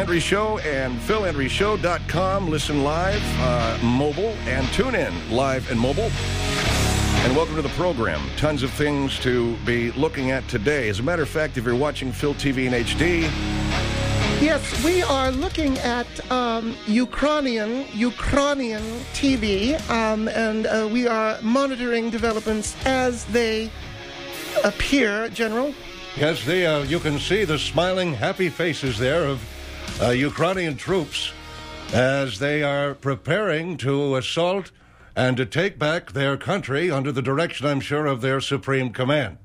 Hendry Show and PhilHendryShow.com. Listen live, mobile, and tune in live and mobile. And welcome to the program. Tons of things to be looking at today. As a matter of fact, if you're watching Phil TV in HD... Yes, we are looking at Ukrainian TV, and we are monitoring developments as they appear, General. Yes, you can see the smiling, happy faces there of Ukrainian troops as they are preparing to assault and to take back their country under the direction, I'm sure, of their supreme command.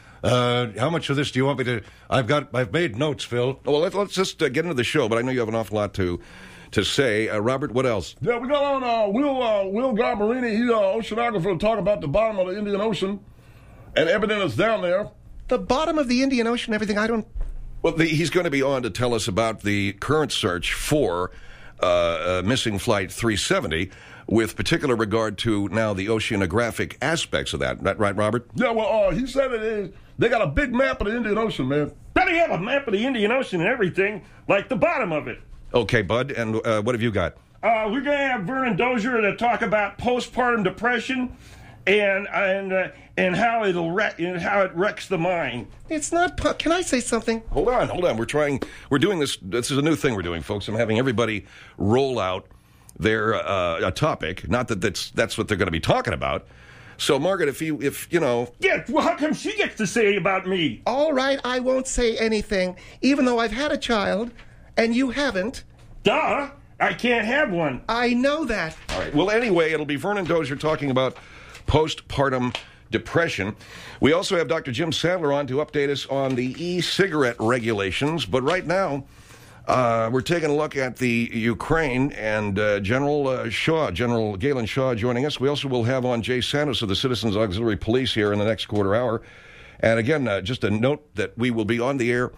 How much of this do you want me to... I've made notes, Phil. Well, let's just get into the show, but I know you have an awful lot to say. Robert, what else? Yeah, we got on Will Garbarini. He's an oceanographer to talk about the bottom of the Indian Ocean and everything that's down there. The bottom of the Indian Ocean, everything, I don't... Well, he's going to be on to tell us about the current search for missing Flight 370, with particular regard to now the oceanographic aspects of that. Is that right, Robert? Yeah, well, he said it is. They got a big map of the Indian Ocean, man. Better have a map of the Indian Ocean and everything, like the bottom of it. Okay, Bud, and what have you got? We're going to have Vernon Dozier to talk about postpartum depression and how it wrecks the mind. It's not... Can I say something? Hold on. We're doing this. This is a new thing we're doing, folks. I'm having everybody roll out their a topic. Not that that's what they're going to be talking about. So, Margaret, if you know... Yeah, well, how come she gets to say about me? All right, I won't say anything, even though I've had a child, and you haven't. Duh, I can't have one. I know that. All right, well, anyway, it'll be Vernon Dozier talking about postpartum depression. We also have Dr. Jim Sadler on to update us on the e-cigarette regulations, but right now... we're taking a look at the Ukraine and General Galen Shaw joining us. We also will have on Jay Santos of the Citizens Auxiliary Police here in the next quarter hour. And again, just a note that we will be on the air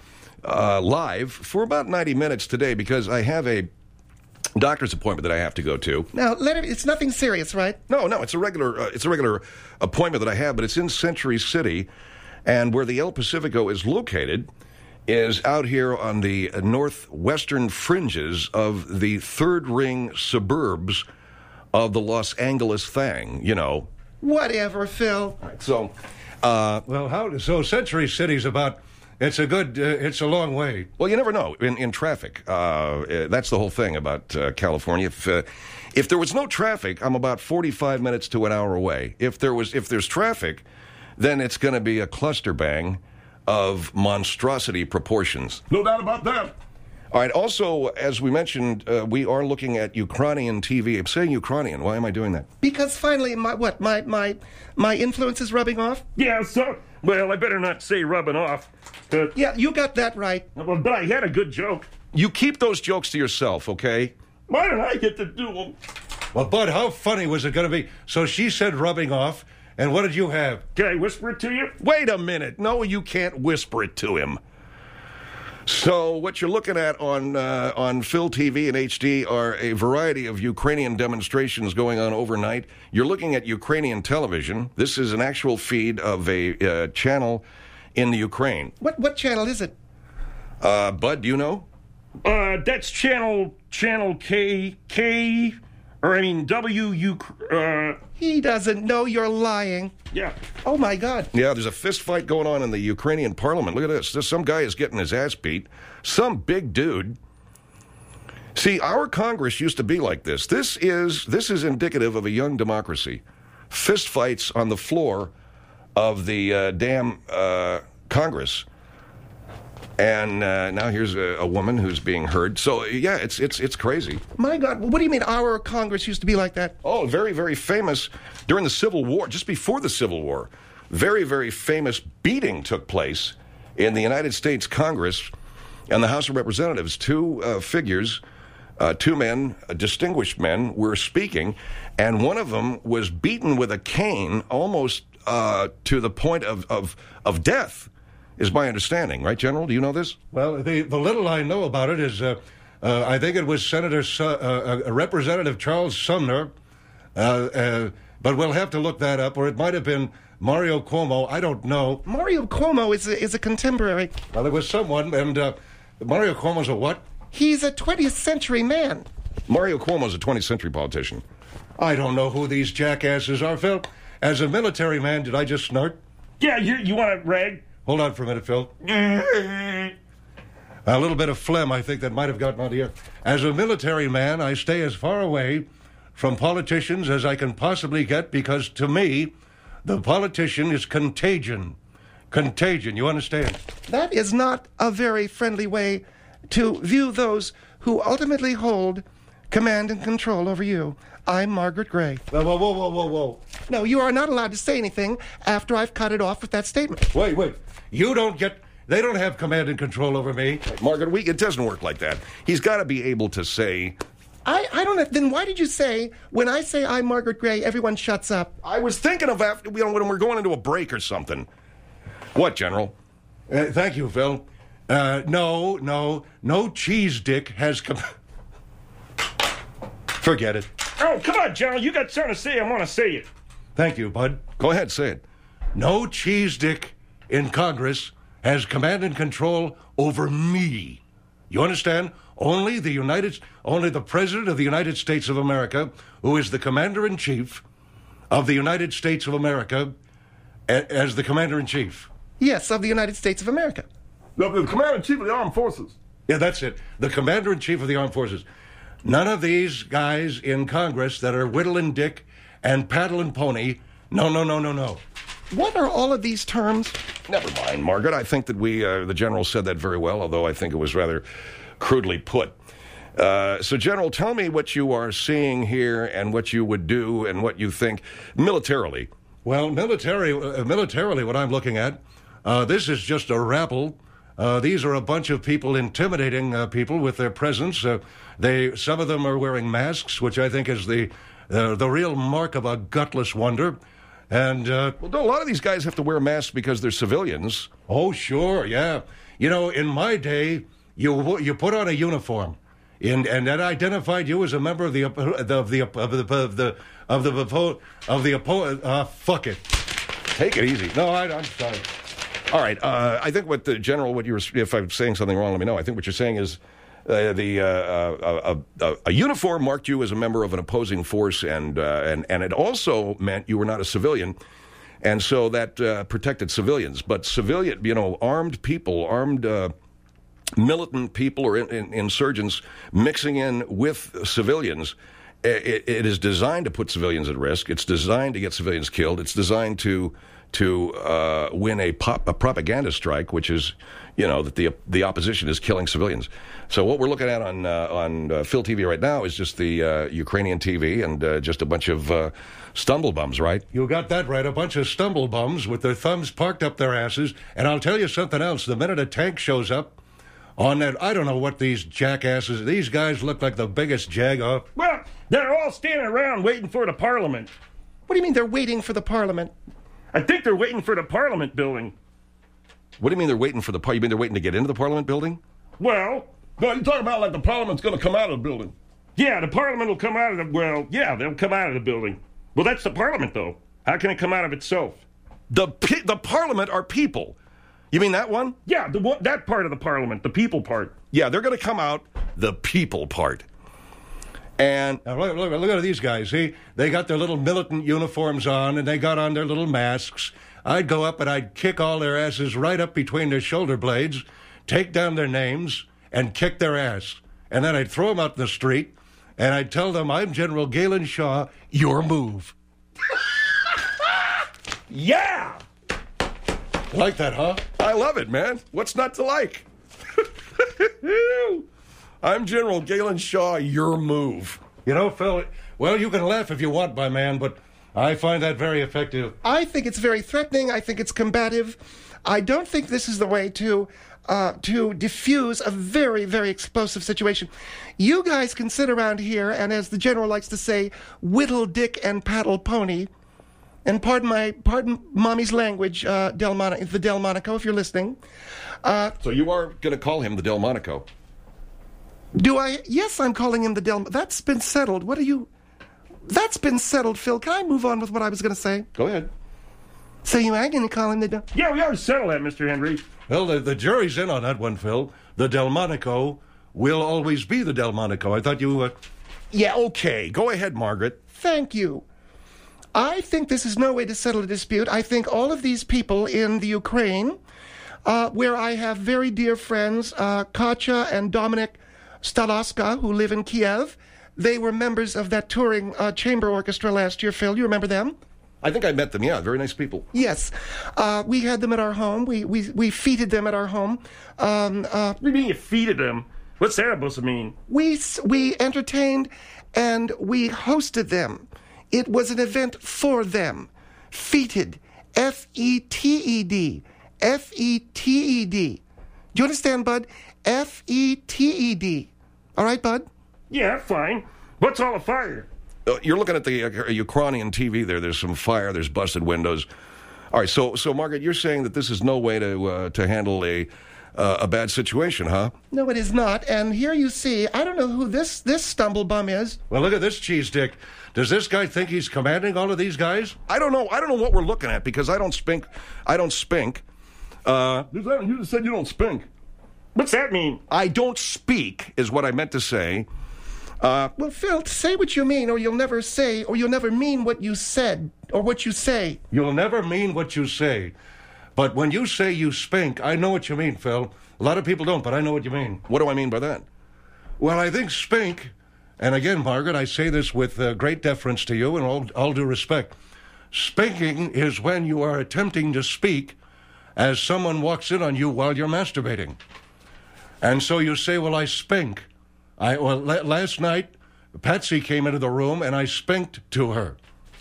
live for about 90 minutes today because I have a doctor's appointment that I have to go to. Now, it's nothing serious, right? No, it's a regular appointment that I have, but it's in Century City, and where the El Pacifico is located is out here on the northwestern fringes of the third ring suburbs of the Los Angeles thing, you know. Whatever, Phil. All right, so, so Century City's about, it's a long way. Well, you never know in traffic. That's the whole thing about California. If there was no traffic, I'm about 45 minutes to an hour away. If there's traffic, then it's going to be a cluster bang of monstrosity proportions. No doubt about that. All right, also, as we mentioned, we are looking at Ukrainian TV. I'm saying Ukrainian. Why am I doing that? Because finally, my influence is rubbing off? Yeah, so, well, I better not say rubbing off. Yeah, you got that right. But I had a good joke. You keep those jokes to yourself, okay? Why don't I get to do them? Well, Bud, how funny was it going to be? So she said rubbing off. And what did you have? Can I whisper it to you? Wait a minute. No, you can't whisper it to him. So what you're looking at on Phil TV and HD are a variety of Ukrainian demonstrations going on overnight. You're looking at Ukrainian television. This is an actual feed of a channel in the Ukraine. What channel is it? Bud, do you know? That's channel K... Or, I mean, He doesn't know, you're lying. Yeah. Oh, my God. Yeah, there's a fist fight going on in the Ukrainian parliament. Look at this. Some guy is getting his ass beat. Some big dude. See, our Congress used to be like this. This is indicative of a young democracy. Fist fights on the floor of the damn Congress. And now here's a woman who's being heard. So, yeah, it's crazy. My God, what do you mean our Congress used to be like that? Oh, very, very famous during the Civil War, just before the Civil War. Very, very famous beating took place in the United States Congress and the House of Representatives. Two figures, two men, distinguished men, were speaking, and one of them was beaten with a cane almost to the point of death. Is my understanding, right, General? Do you know this? Well, the little I know about it is, I think it was Representative Charles Sumner, but we'll have to look that up, or it might have been Mario Cuomo. I don't know. Mario Cuomo is a contemporary. Well, there was someone, and Mario Cuomo's a what? He's a 20th century man. Mario Cuomo's a 20th century politician. I don't know who these jackasses are, Phil. As a military man, did I just snort? Yeah, you want it, Reg? Hold on for a minute, Phil. A little bit of phlegm, I think, that might have gotten onto you. As a military man, I stay as far away from politicians as I can possibly get because, to me, the politician is contagion. Contagion, you understand? That is not a very friendly way to view those who ultimately hold command and control over you. I'm Margaret Gray. Whoa. No, you are not allowed to say anything after I've cut it off with that statement. Wait. They don't have command and control over me. Margaret, it doesn't work like that. He's got to be able to say... I don't know. Then why did you say, when I say I'm Margaret Gray, everyone shuts up? I was thinking of after, when we're going into a break or something. What, General? Thank you, Phil. No cheese dick has come... Forget it. Oh, come on, General. You got something to say. I want to say it. Thank you, Bud. Go ahead, say it. No cheese dick in Congress has command and control over me. You understand? Only the President of the United States of America, who is the Commander-in-Chief of the United States of America, as the Commander-in-Chief. Yes, of the United States of America. The Commander-in-Chief of the Armed Forces. Yeah, that's it. The Commander-in-Chief of the Armed Forces. None of these guys in Congress that are whittle and dick and paddle and pony. No. What are all of these terms? Never mind, Margaret. I think that the General said that very well, although I think it was rather crudely put. So, General, tell me what you are seeing here and what you would do and what you think militarily. Well, militarily, what I'm looking at, this is just a rabble. These are a bunch of people intimidating people with their presence. Some of them are wearing masks, which I think is the real mark of a gutless wonder. And well, a lot of these guys have to wear masks because they're civilians. Oh, sure, yeah. You know, in my day, you put on a uniform, and that identified you as a member of fuck it. Take it easy. No, I'm sorry. All right. I think what the General, if I'm saying something wrong, let me know. I think what you're saying is a uniform marked you as a member of an opposing force, and it also meant you were not a civilian, and so that protected civilians. But armed people, militant people or insurgents mixing in with civilians, it is designed to put civilians at risk. It's designed to get civilians killed. It's designed to win a propaganda strike, which is, that the opposition is killing civilians. So what we're looking at on Phil TV right now is just the Ukrainian TV and just a bunch of stumblebums, right? You got that right. A bunch of stumblebums with their thumbs parked up their asses. And I'll tell you something else. The minute a tank shows up on that, I don't know what these jackasses, these guys look like the biggest jag-off. Well, they're all standing around waiting for the Parliament. What do you mean they're waiting for the Parliament? I think they're waiting for the Parliament building. What do you mean they're waiting for the Parliament? You mean they're waiting to get into the Parliament building? Well... No, you're talking about like the Parliament's going to come out of the building. Yeah, the Parliament will come out of the... Well, yeah, they'll come out of the building. Well, that's the Parliament, though. How can it come out of itself? The Parliament are people. You mean that one? Yeah, that part of the Parliament, the people part. Yeah, they're going to come out the people part. And now look at these guys. See, they got their little militant uniforms on, and they got on their little masks. I'd go up and I'd kick all their asses right up between their shoulder blades, take down their names, and kick their ass. And then I'd throw them out in the street, and I'd tell them, I'm General Galen Shaw, your move. Yeah! Like that, huh? I love it, man. What's not to like? I'm General Galen Shaw, your move. You know, Phil, well, you can laugh if you want, my man, but I find that very effective. I think it's very threatening. I think it's combative. I don't think this is the way to diffuse a very, very explosive situation. You guys can sit around here and, as the General likes to say, whittle dick and paddle pony. And pardon Mommy's language, the Delmonico, if you're listening. So you are going to call him the Delmonico? Do I? Yes, I'm calling him the That's been settled. That's been settled, Phil. Can I move on with what I was going to say? Go ahead. So you are going to call him the Yeah, we already settled that, Mr. Henry. Well, the jury's in on that one, Phil. The Delmonico will always be the Delmonico. I thought you... Yeah, okay. Go ahead, Margaret. Thank you. I think this is no way to settle a dispute. I think all of these people in the Ukraine, where I have very dear friends, Katya and Dominic Stalaska, who live in Kiev, they were members of that touring chamber orchestra last year. Phil, you remember them? I think I met them, yeah. Very nice people. Yes. We had them at our home. We feted them at our home. What do you mean you feeded them? What's that supposed to mean? We entertained and we hosted them. It was an event for them. Feted. F-E-T-E-D. F-E-T-E-D. Do you understand, Bud? F-E-T-E-D. All right, Bud? Yeah, fine. What's all the fire? You're looking at the Ukrainian TV there. There's some fire. There's busted windows. All right, so Margaret, you're saying that this is no way to handle a bad situation, huh? No, it is not. And here you see, I don't know who this stumblebum is. Well, look at this cheese dick. Does this guy think he's commanding all of these guys? I don't know. I don't know what we're looking at because I don't spink. You just said you don't spink. What's that mean? I don't speak is what I meant to say. Well, Phil, say what you mean, or you'll never say, or you'll never mean what you said, or what you say. You'll never mean what you say. But when you say you spink, I know what you mean, Phil. A lot of people don't, but I know what you mean. What do I mean by that? Well, I think spink, and again, Margaret, I say this with great deference to you and all due respect. Spinking is when you are attempting to speak as someone walks in on you while you're masturbating. And so you say, well, I spink. Last night, Patsy came into the room and I spinked to her.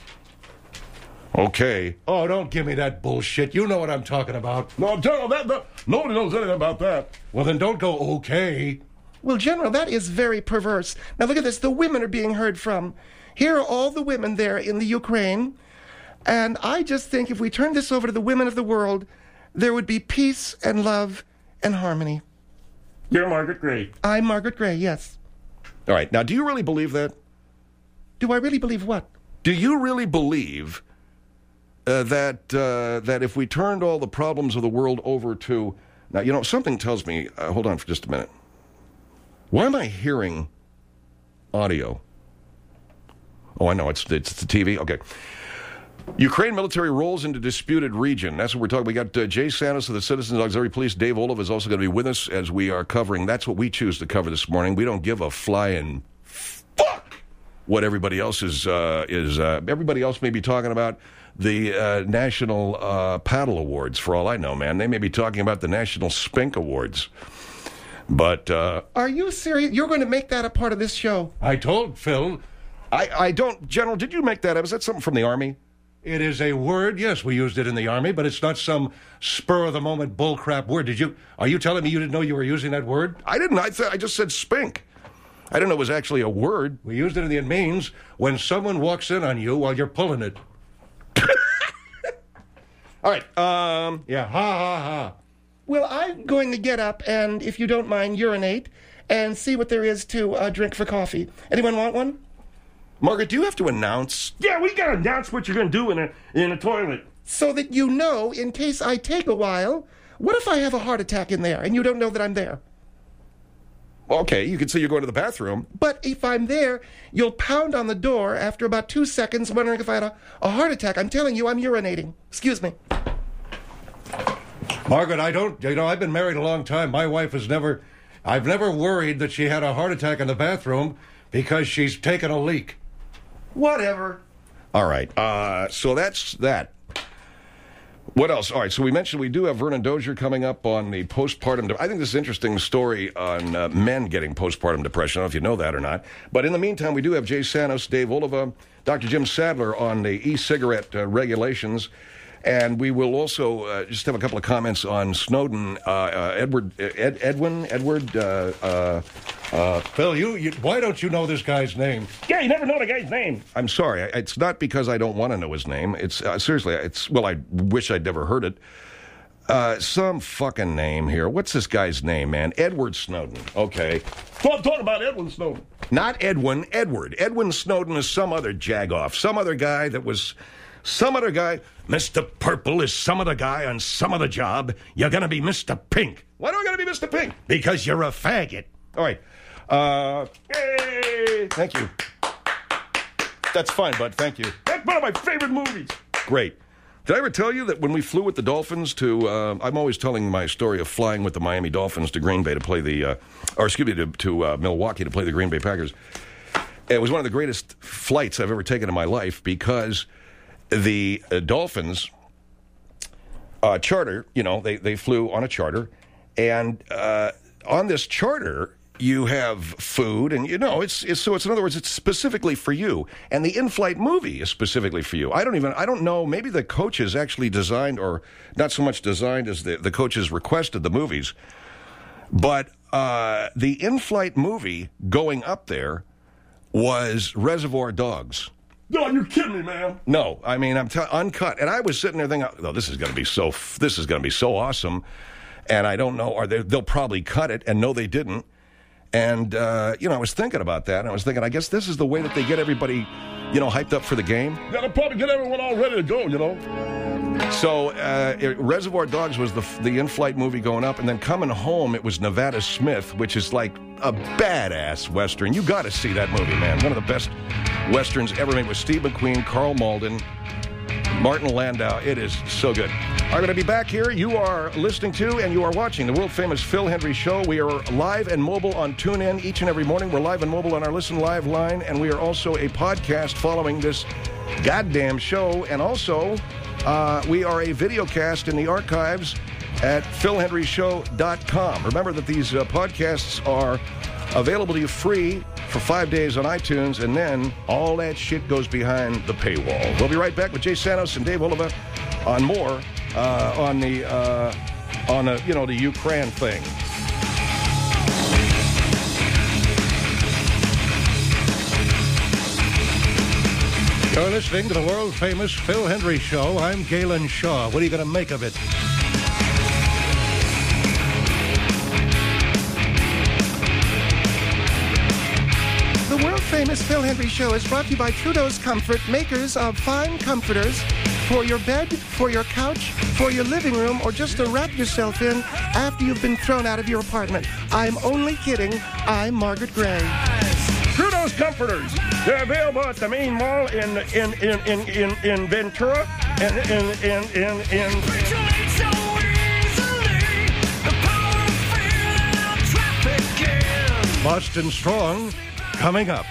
Okay. Oh, don't give me that bullshit. You know what I'm talking about. No, General, nobody knows anything about that. Well, then don't go okay. Well, General, that is very perverse. Now, look at this. The women are being heard from. Here are all the women there in the Ukraine. And I just think if we turn this over to the women of the world, there would be peace and love and harmony. You're Margaret Gray. I'm Margaret Gray, yes. All right. Now, do you really believe that? Do I really believe what? Do you really believe that if we turned all the problems of the world over to... Now, you know, something tells me... hold on for just a minute. Why am I hearing audio? Oh, I know. It's the TV. Okay. Ukraine military rolls into disputed region. That's what we're talking. We got Jay Santos of the Citizens Auxiliary Police. Dave Olive is also going to be with us as we are covering. That's what we choose to cover this morning. We don't give a flying fuck what everybody else is. Everybody else may be talking about the National Paddle Awards, for all I know, man. They may be talking about the National Spink Awards. But... Are you serious? You're going to make that a part of this show? I told Phil. I don't... General, did you make that up? Is that something from the Army? It is a word. Yes, we used it in the Army, but it's not some spur-of-the-moment bullcrap word. Are you telling me you didn't know you were using that word? I didn't. I just said spink. I didn't know it was actually a word. We used it in the... It means when someone walks in on you while you're pulling it. All right. Yeah, ha, ha, ha. Well, I'm going to get up and, if you don't mind, urinate and see what there is to drink for coffee. Anyone want one? Margaret, do you have to announce? Yeah, we gotta announce what you're gonna do in a toilet. So that you know, in case I take a while, what if I have a heart attack in there and you don't know that I'm there? Okay, you can say you're going to the bathroom. But if I'm there, you'll pound on the door after about 2 seconds wondering if I had a heart attack. I'm telling you, I'm urinating. Excuse me. Margaret, I've been married a long time. My wife I've never worried that she had a heart attack in the bathroom because she's taken a leak. Whatever. All right. So that's that. What else? All right. So we mentioned we do have Vernon Dozier coming up on the postpartum. I think this is an interesting story on men getting postpartum depression. I don't know if you know that or not. But in the meantime, we do have Jay Santos, Dave Oliva, Dr. Jim Sadler on the e-cigarette regulations. And we will also just have a couple of comments on Snowden. Edward. Phil, why don't you know this guy's name? Yeah, you never know the guy's name. I'm sorry. It's not because I don't want to know his name. It's seriously. Well, I wish I'd never heard it. Some fucking name here. What's this guy's name, man? Edward Snowden. Okay. Well, I'm talking about Edwin Snowden. Not Edwin. Edward. Edwin Snowden is some other jagoff. Some other guy that was... Some other guy, Mr. Purple is some other guy on some other job. You're going to be Mr. Pink. Why do I got to be Mr. Pink? Because you're a faggot. All right. Hey! Thank you. That's fine, bud. Thank you. That's one of my favorite movies. Great. Did I ever tell you that when we flew with the Dolphins to, I'm always telling my story of flying with the Miami Dolphins to Green Bay to play to Milwaukee to play the Green Bay Packers. It was one of the greatest flights I've ever taken in my life because the Dolphins charter, they flew on a charter, and on this charter, you have food, and in other words, it's specifically for you. And the in-flight movie is specifically for you. I don't know, maybe the coaches actually designed, or not so much designed as the coaches requested the movies, but the in-flight movie going up there was Reservoir Dogs. No, you're kidding me, man. No, I mean, uncut. And I was sitting there thinking, oh, this is going to be so awesome. And I don't know, or they'll probably cut it, and no, they didn't. And, I was thinking about that, and I was thinking, I guess this is the way that they get everybody, hyped up for the game. Yeah, they'll probably get everyone all ready to go, So, Reservoir Dogs was the in-flight movie going up, and then coming home, it was Nevada Smith, which is like a badass Western. You got to see that movie, man. One of the best Westerns ever made with Steve McQueen, Carl Malden, Martin Landau. It is so good. I'm going to be back here. You are listening to and you are watching the world-famous Phil Hendrie Show. We are live and mobile on TuneIn each and every morning. We're live and mobile on our Listen Live line, and we are also a podcast following this goddamn show. And also, we are a video cast in the archives at philhendrieshow.com. Remember that these podcasts are available to you free for 5 days on iTunes, and then all that shit goes behind the paywall. We'll be right back with Jay Santos and Dave Oliva on more on the Ukraine thing. You're listening to the world-famous Phil Hendrie Show. I'm Galen Shaw. What are you going to make of it? The world-famous Phil Hendrie Show is brought to you by Trudeau's Comfort, makers of fine comforters for your bed, for your couch, for your living room, or just to wrap yourself in after you've been thrown out of your apartment. I'm only kidding. I'm Margaret Gray. Trudeau's Comforters. They're available at the main mall in Ventura and Boston Strong coming up.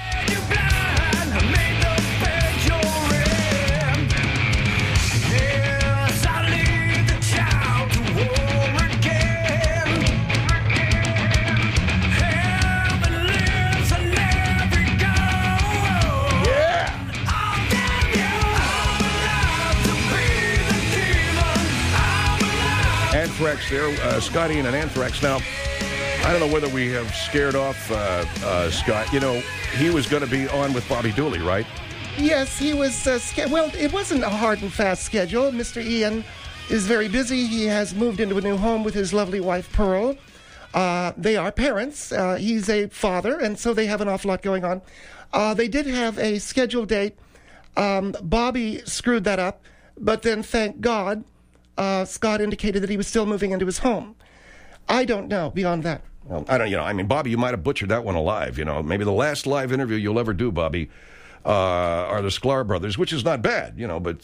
Anthrax there, Scotty and an Anthrax. Now, I don't know whether we have scared off Scott. He was going to be on with Bobby Dooley, right? Yes, he was, well, it wasn't a hard and fast schedule. Mr. Ian is very busy. He has moved into a new home with his lovely wife, Pearl. They are parents. He's a father, and so they have an awful lot going on. They did have a scheduled date. Bobby screwed that up, but then, thank God, Scott indicated that he was still moving into his home. I don't know beyond that. Well, I don't, Bobby, you might have butchered that one alive. Maybe the last live interview you'll ever do, Bobby, are the Sklar brothers, which is not bad, but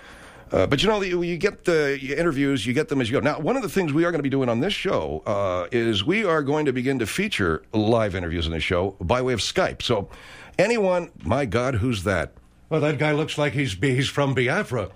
you get the interviews, you get them as you go. Now, one of the things we are going to be doing on this show is we are going to begin to feature live interviews in the show by way of Skype. So anyone, my God, who's that? Well, that guy looks like he's from Biafra.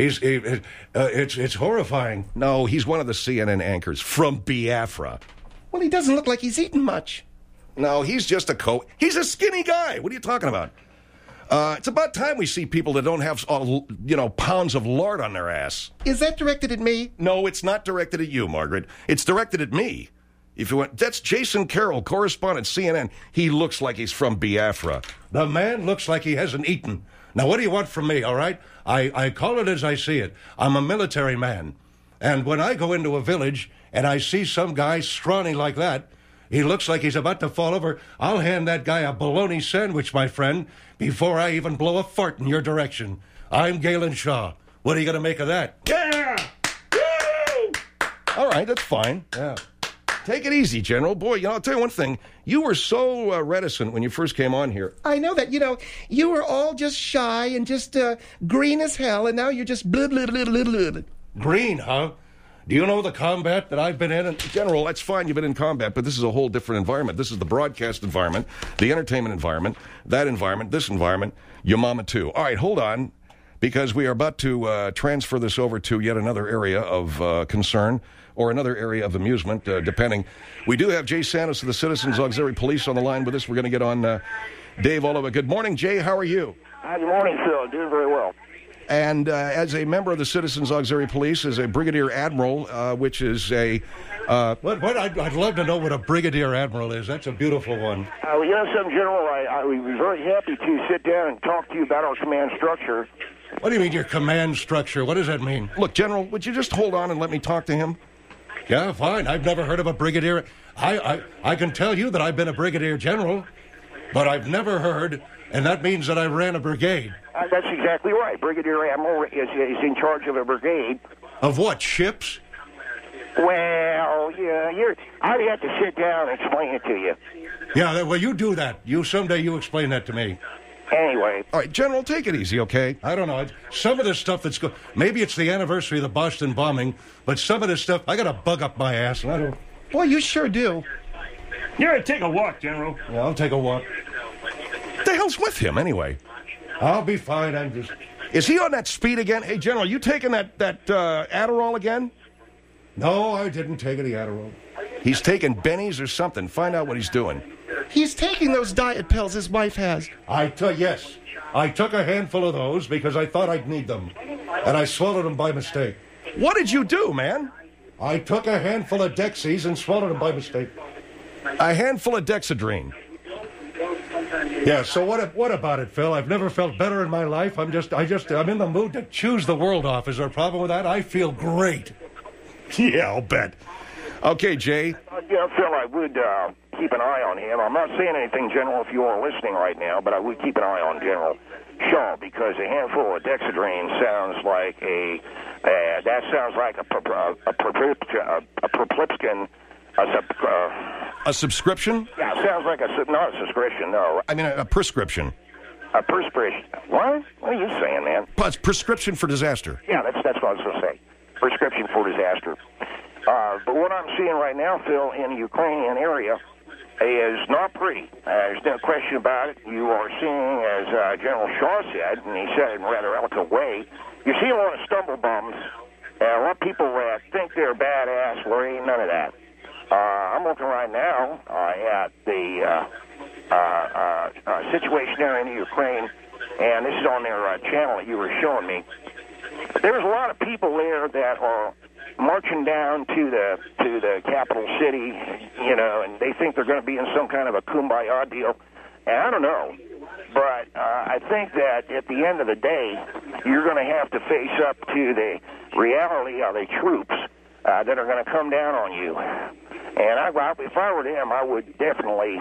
It's horrifying. No, he's one of the CNN anchors from Biafra. Well, he doesn't look like he's eaten much. No, he's just he's a skinny guy. What are you talking about? It's about time we see people that don't have, pounds of lard on their ass. Is that directed at me? No, it's not directed at you, Margaret. It's directed at me. If you want, that's Jason Carroll, correspondent, CNN. He looks like he's from Biafra. The man looks like he hasn't eaten. Now, what do you want from me, all right? I call it as I see it. I'm a military man. And when I go into a village and I see some guy scrawny like that, he looks like he's about to fall over, I'll hand that guy a bologna sandwich, my friend, before I even blow a fart in your direction. I'm Galen Shaw. What are you going to make of that? Yeah! Woo! All right, that's fine. Yeah. Take it easy, General. Boy, I'll tell you one thing. You were so reticent when you first came on here. I know that. You were all just shy and just green as hell, and now you're just blah, blah, blah, blah, blah. Green, huh? Do you know the combat that I've been in? General, that's fine. You've been in combat, but this is a whole different environment. This is the broadcast environment, the entertainment environment, that environment, this environment, your mama too. All right, hold on, because we are about to transfer this over to yet another area of concern or another area of amusement, depending. We do have Jay Santos of the Citizens Auxiliary Police on the line with us. We're going to get on Dave Oliver. Good morning, Jay. How are you? Good morning, Phil. Doing very well. And as a member of the Citizens Auxiliary Police, as a Brigadier Admiral, which is a... I'd love to know what a Brigadier Admiral is. That's a beautiful one. Well, something, General, I was very happy to sit down and talk to you about our command structure. What do you mean, your command structure? What does that mean? Look, General, would you just hold on and let me talk to him? Yeah, fine. I've never heard of a Brigadier. I can tell you that I've been a Brigadier General, but I've never heard, and that means that I ran a brigade. That's exactly right. Brigadier Admiral is in charge of a brigade. Of what, ships? Well, yeah, I'd have to sit down and explain it to you. Yeah, well, you do that. Someday you explain that to me. Anyway. All right, General, take it easy, okay? I don't know. Some of this stuff maybe it's the anniversary of the Boston bombing, but some of this stuff, I got a bug up my ass, and I don't... Boy, you sure do. Yeah, take a walk, General. Yeah, I'll take a walk. What the hell's with him, anyway? I'll be fine. Is he on that speed again? Hey, General, you taking that Adderall again? No, I didn't take any Adderall. He's taking Benny's or something. Find out what he's doing. He's taking those diet pills his wife has. Yes. I took a handful of those because I thought I'd need them. And I swallowed them by mistake. What did you do, man? I took a handful of Dexies and swallowed them by mistake. A handful of Dexedrine. Yeah, so what about it, Phil? I've never felt better in my life. I'm in the mood to choose the world off. Is there a problem with that? I feel great. Yeah, I'll bet. Okay, Jay. Phil, I would keep an eye on him. I'm not saying anything, General, if you are listening right now, but I would keep an eye on General Shaw, because a handful of Dexedrine sounds like a Proplipskin. A subscription? Yeah, it sounds like not a subscription, no. I mean, a prescription. A prescription. What? What are you saying, man? Plus, prescription for disaster. Yeah, that's what I was going to say. Prescription for disaster. But what I'm seeing right now, Phil, in the Ukrainian area is not pretty. There's no question about it. You are seeing, as General Shaw said, and he said it in a rather eloquent way, you see a lot of stumble bums, and a lot of people that think they're badass. Well, there ain't none of that. I'm looking right now at the situation there in the Ukraine, and this is on their channel that you were showing me. There's a lot of people there that are marching down to the capital city, and they think they're going to be in some kind of a kumbaya deal. And I don't know, but I think that at the end of the day, you're going to have to face up to the reality of the troops that are going to come down on you. And if I were them, I would definitely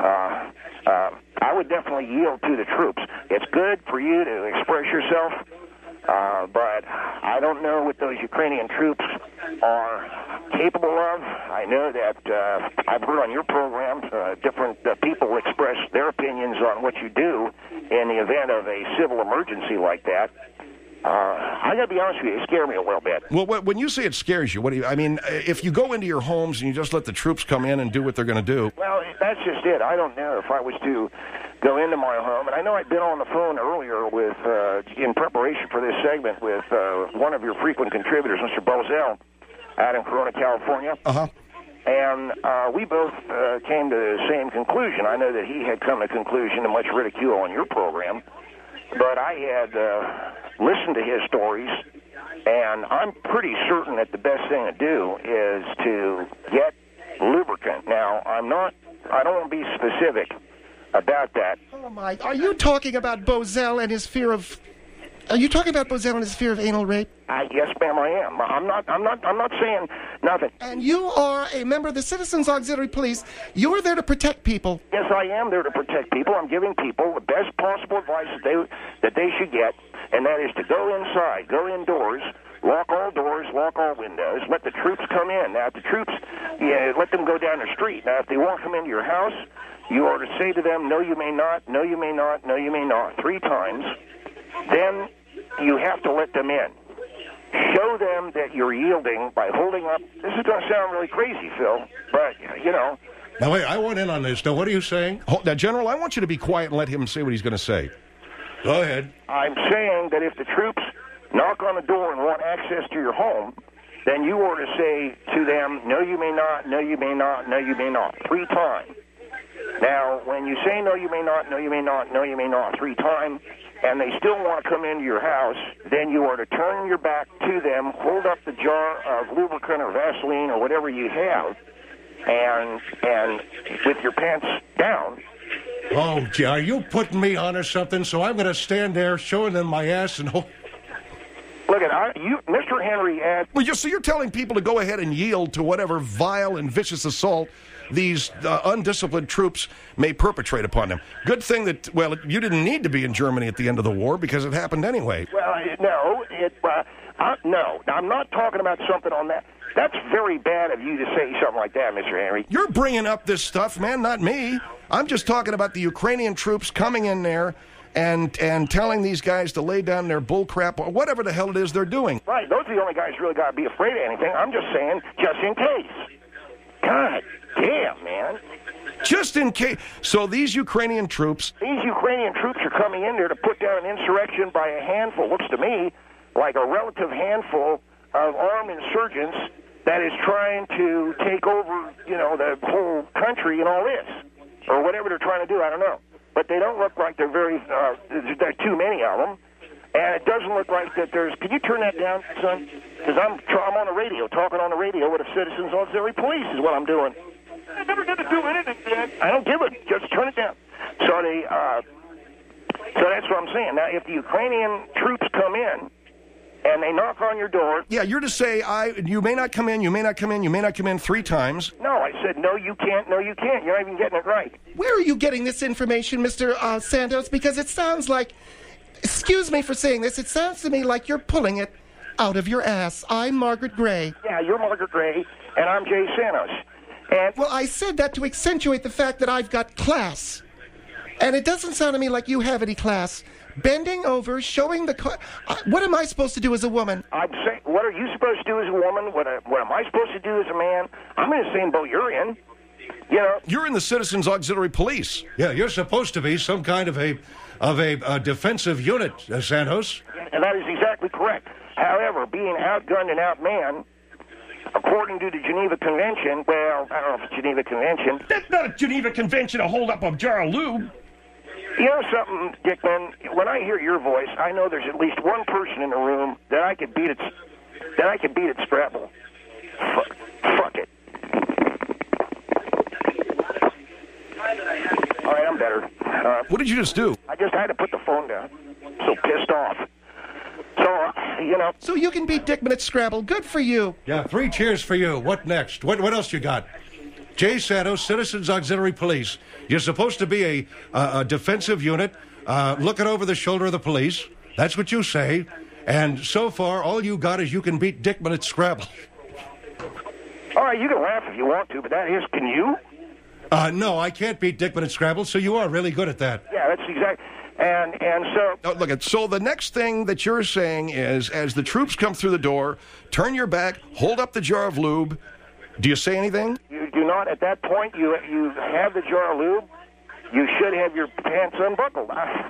yield to the troops. It's good for you to express yourself, but I don't know what those Ukrainian troops are capable of. I know that I've heard on your program different people express their opinions on what you do in the event of a civil emergency like that. I got to be honest with you, it scared me a little bit. Well, when you say it scares you, what do you? I mean, if you go into your homes and you just let the troops come in and do what they're going to do. Well, that's just it. I don't know if I was to go into my home, and I know I'd been on the phone earlier with, in preparation for this segment, with one of your frequent contributors, Mr. Bozell, out in Corona, California. Uh-huh. And we both came to the same conclusion. I know that he had come to the conclusion to much ridicule on your program, but I had listened to his stories, and I'm pretty certain that the best thing to do is to get lubricant. Now, I don't want to be specific about that. Oh, my. Are you talking about Bozell and his fear of... Are you talking about Bozell and his fear of anal rape? Yes, ma'am, I am. I'm not saying nothing. And you are a member of the Citizens Auxiliary Police. You're there to protect people. Yes, I am there to protect people. I'm giving people the best possible advice that they should get, and that is to go inside, go indoors, lock all doors, lock all windows, let the troops come in. Now, if the troops, let them go down the street. Now, if they want to come into your house, you are to say to them, no, you may not, no, you may not, no, you may not, 3 times. Then you have to let them in. Show them that you're yielding by holding up. This is going to sound really crazy, Phil, but, Now, wait, I want in on this. Now, what are you saying? Now, General, I want you to be quiet and let him say what he's going to say. Go ahead. I'm saying that if the troops knock on the door and want access to your home, then you are to say to them, no, you may not, no, you may not, no, you may not, 3 times. Now, when you say no, you may not, no, you may not, no, you may not, 3 times, and they still want to come into your house, then you are to turn your back to them, hold up the jar of lubricant or Vaseline or whatever you have, and with your pants down. Oh, gee, are you putting me on or something? So I'm going to stand there showing them my ass and... Look at you, Mr. Henry. Well, so you're telling people to go ahead and yield to whatever vile and vicious assault these undisciplined troops may perpetrate upon them. Good thing that, you didn't need to be in Germany at the end of the war because it happened anyway. Well, no, I'm not talking about something on that. That's very bad of you to say something like that, Mr. Henry. You're bringing up this stuff, man, not me. I'm just talking about the Ukrainian troops coming in there and telling these guys to lay down their bullcrap or whatever the hell it is they're doing. Right, those are the only guys really got to be afraid of anything. I'm just saying, just in case. God damn, man. Just in case. So these Ukrainian troops... These Ukrainian troops are coming in there to put down an insurrection by a handful, looks to me like a relative handful of armed insurgents that is trying to take over, the whole country and all this. Or whatever they're trying to do, I don't know. But they don't look like they're there are too many of them. And it doesn't look like that there's... Can you turn that down, son? Because I'm on the radio, talking on the radio with the Citizens Auxiliary Police is what I'm doing. I never did to do anything, Dad. I don't give it. Just turn it down. So that's what I'm saying. Now, if the Ukrainian troops come in and they knock on your door... Yeah, you're to say, you may not come in, you may not come in, you may not come in 3 times. No, I said, no, you can't, no, you can't. You're not even getting it right. Where are you getting this information, Mr. Santos? Because it sounds like... Excuse me for saying this. It sounds to me like you're pulling it out of your ass. I'm Margaret Gray. Yeah, you're Margaret Gray, and I'm Jay Santos. And well, I said that to accentuate the fact that I've got class. And it doesn't sound to me like you have any class. Bending over, showing the... what am I supposed to do as a woman? I'm saying, what are you supposed to do as a woman? What am I supposed to do as a man? I'm in the same boat you're in. You're in the Citizens Auxiliary Police. Yeah, you're supposed to be some kind of a defensive unit, Santos. And that is exactly correct. However, being outgunned and outmanned, according to the Geneva Convention, well, I don't know if it's Geneva Convention. That's not a Geneva Convention to hold up a jar of lube. You know something, Dickman? When I hear your voice, I know there's at least one person in the room that I could beat at Scrabble. Fuck it. All right, I'm better. What did you just do? I just had to put the phone down. So pissed off. So, So you can beat Dickman at Scrabble. Good for you. Yeah, 3 cheers for you. What next? What else you got? Jay Santos, Citizens Auxiliary Police. You're supposed to be a defensive unit, looking over the shoulder of the police. That's what you say. And so far, all you got is you can beat Dickman at Scrabble. All right, you can laugh if you want to, but can you? No, I can't beat Dickman at Scrabble, so you are really good at that. Yeah, that's exactly. And so... So the next thing that you're saying is, as the troops come through the door, turn your back, hold up the jar of lube. Do you say anything? You do not, at that point, you have the jar of lube. You should have your pants unbuckled.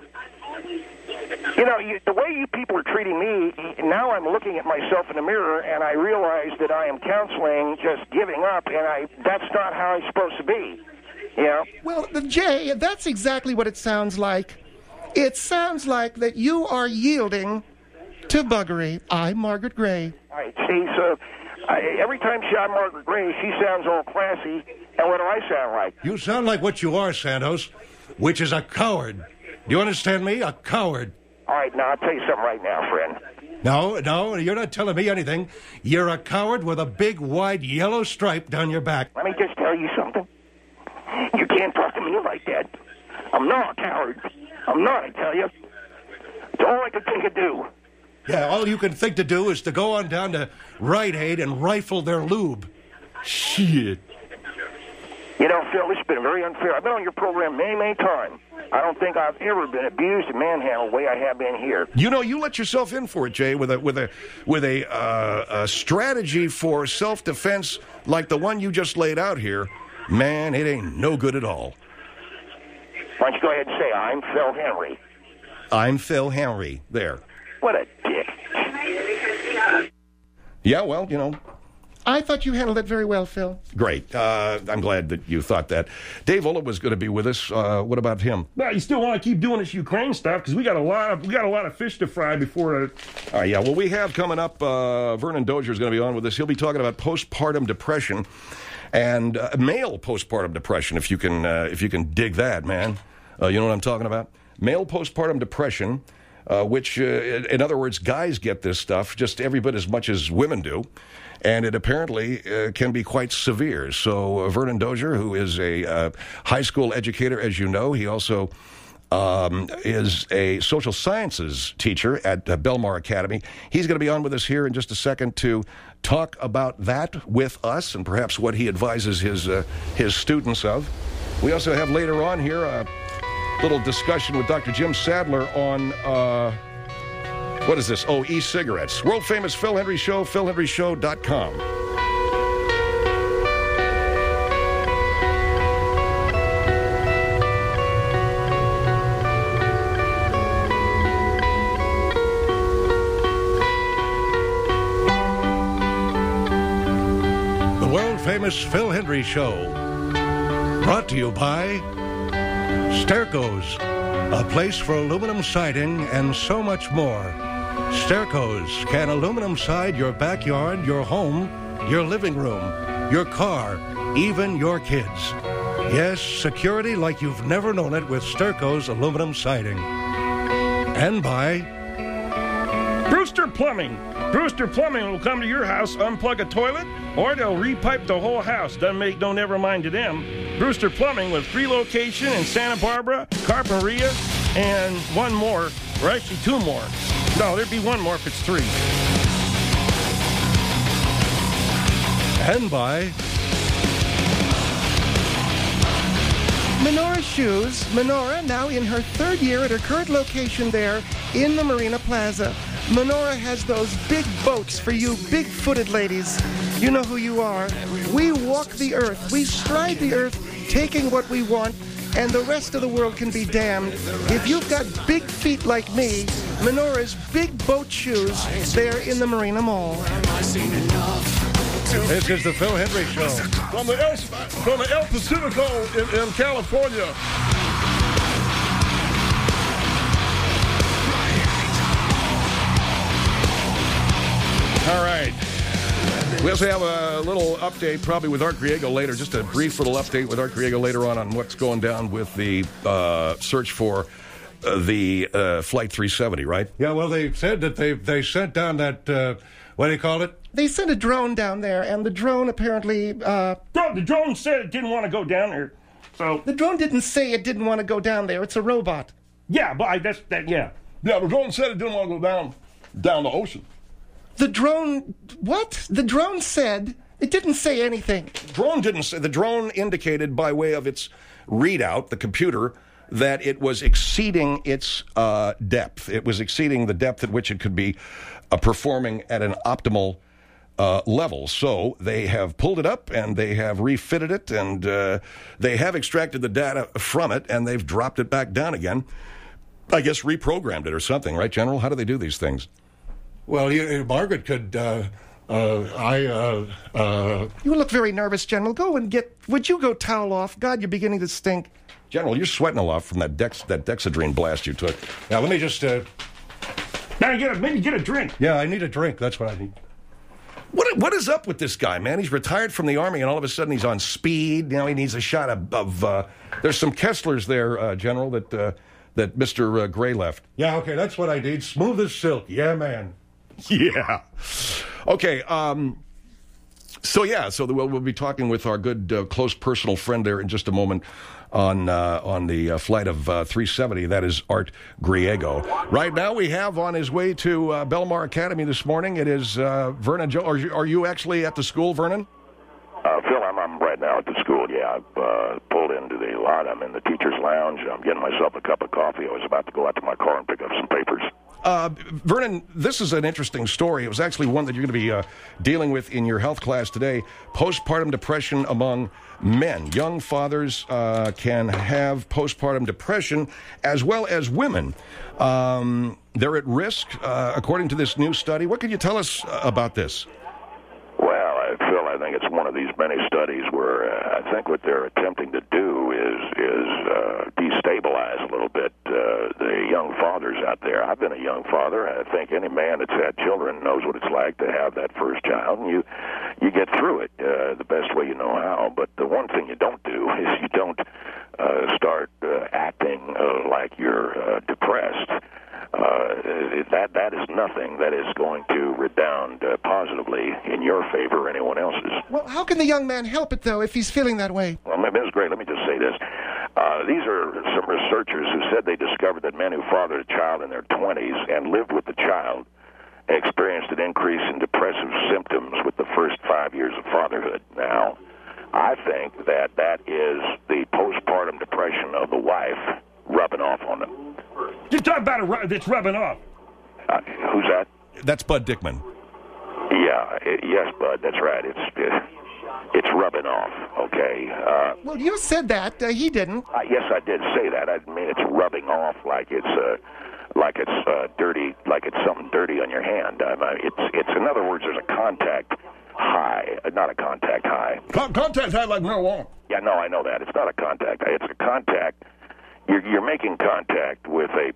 The way you people are treating me, now I'm looking at myself in the mirror, and I realize that I am counseling just giving up, and that's not how I'm supposed to be. Well, Jay, that's exactly what it sounds like. It sounds like that you are yielding to buggery. I'm Margaret Gray. All right, see, so every time I'm Margaret Gray, she sounds all classy, and what do I sound like? You sound like what you are, Santos, which is a coward. Do you understand me? A coward. All right, now, I'll tell you something right now, friend. No, you're not telling me anything. You're a coward with a big, wide, yellow stripe down your back. Let me just tell you something. You can't talk to me like that. I'm not a coward. I'm not, I tell you. It's all I could think of do. Yeah, all you can think to do is to go on down to Rite Aid and rifle their lube. Shit. You know, Phil, this has been very unfair. I've been on your program many, many times. I don't think I've ever been abused and manhandled the way I have been here. You know, you let yourself in for it, Jay, with a strategy for self-defense like the one you just laid out here. Man, it ain't no good at all. Why don't you go ahead and say, I'm Phil Henry. I'm Phil Henry. There. What a dick. Yeah, well, you know. I thought you handled it very well, Phil. Great. I'm glad that you thought that. Dave Ola was going to be with us. What about him? Well, you still want to keep doing this Ukraine stuff because we got a lot of fish to fry before. Yeah. Well, we have coming up. Vernon Dozier is going to be on with us. He'll be talking about postpartum depression and male postpartum depression. If you can dig that, man. You know what I'm talking about? Male postpartum depression, which, in other words, guys get this stuff just every bit as much as women do. And it apparently can be quite severe. So Vernon Dozier, who is a high school educator, as you know, he also is a social sciences teacher at Belmar Academy. He's going to be on with us here in just a second to talk about that with us and perhaps what he advises his students of. We also have later on here a little discussion with Dr. Jim Sadler on... what is this? Oh, e-cigarettes. World-famous Phil Henry Show, philhenryshow.com. The world-famous Phil Henry Show. Brought to you by Sterco's, a place for aluminum siding and so much more. Sterco's can aluminum side your backyard, your home, your living room, your car, even your kids. Yes, security like you've never known it with Sterco's aluminum siding. And by Brewster Plumbing. Brewster Plumbing will come to your house, unplug a toilet, or they'll repipe the whole house. Doesn't make no never mind to them. Brewster Plumbing with 3 locations in Santa Barbara, Carpinteria, and one more, or actually 2 more. No, there'd be 1 more if it's 3. And by Menorah Shoes. Menorah now in her 3rd year at her current location there in the Marina Plaza. Menorah has those big boats for you big-footed ladies. You know who you are. We walk the earth. We stride the earth, taking what we want, and the rest of the world can be damned. If you've got big feet like me, Menorah's big boat shoes, they're in the Marina Mall. This is the Phil Henry Show. From the El Pacifico in California. All right. We also have a little update, probably with Art Griego later, just a brief little update with Art Griego later on what's going down with the search for the Flight 370, right? Yeah, well, they said that they sent down that, what do you call it? They sent a drone down there, and the drone apparently... The drone said it didn't want to go down there. So The drone didn't say it didn't want to go down there. It's a robot. yeah, but yeah. Yeah, the drone said it didn't want to go down the ocean. The drone... What? The drone said... It didn't say anything. The drone indicated by way of its readout, the computer, that it was exceeding its depth. It was exceeding the depth at which it could be performing at an optimal level. So they have pulled it up and they have refitted it and they have extracted the data from it and they've dropped it back down again. I guess reprogrammed it or something, right, General? How do they do these things? Well, Margaret could... You look very nervous, General. Would you go towel off? God, you're beginning to stink. General, you're sweating a lot from that Dexedrine blast you took. Now, let me just... Now maybe get a drink. Yeah, I need a drink. That's what I need. What is up with this guy, man? He's retired from the Army, and all of a sudden he's on speed. You know, he needs a shot of there's some Kesslers there, General, that Mr. Gray left. Yeah, okay, that's what I need. Smooth as silk. Yeah, man. Yeah. Okay, So we'll be talking with our good, close personal friend there in just a moment on the flight of 370. That is Art Griego. Right now we have on his way to Belmar Academy this morning. It is Vernon Joe. Are you actually at the school, Vernon? Phil, I'm right now at the school. Yeah, I've pulled into the lot. I'm in the teacher's lounge. I'm getting myself a cup of coffee. I was about to go out to my car and pick up some papers. Vernon, this is an interesting story. It was actually one that you're going to be dealing with in your health class today. Postpartum depression among men. Young fathers can have postpartum depression as well as women. They're at risk, according to this new study. What can you tell us about this? Well, Phil, I think it's one of these many studies where I think what they're attempting to do is destabilize a little bit the young fathers out there. I've been a young father. I think any man that's had children knows what it's like to have that first child, and you get through it the best way you know how. But the one thing you don't do is you don't start acting like you're depressed. That is nothing that is going to redound positively in your favor or anyone else's. Well, how can the young man help it, though, if he's feeling that way? Well, Ms. Gray, let me just say this. These are some researchers who said they discovered that men who fathered a child in their 20s and lived with the child experienced an increase in depressive symptoms with the first 5 years of fatherhood. Now, I think that is the postpartum depression of the wife rubbing off on them. You talk about it's rubbing off. Who's that? That's Bud Dickman. Yeah, yes, Bud, that's right. It's rubbing off, okay? Well, you said that. He didn't. Yes, I did say that. I mean it's rubbing off like it's dirty, like it's something dirty on your hand. It's in other words, there's a contact high, not a contact high. Contact high like marijuana. Yeah, no, I know that. It's not a contact high. It's a contact. You're making contact with a...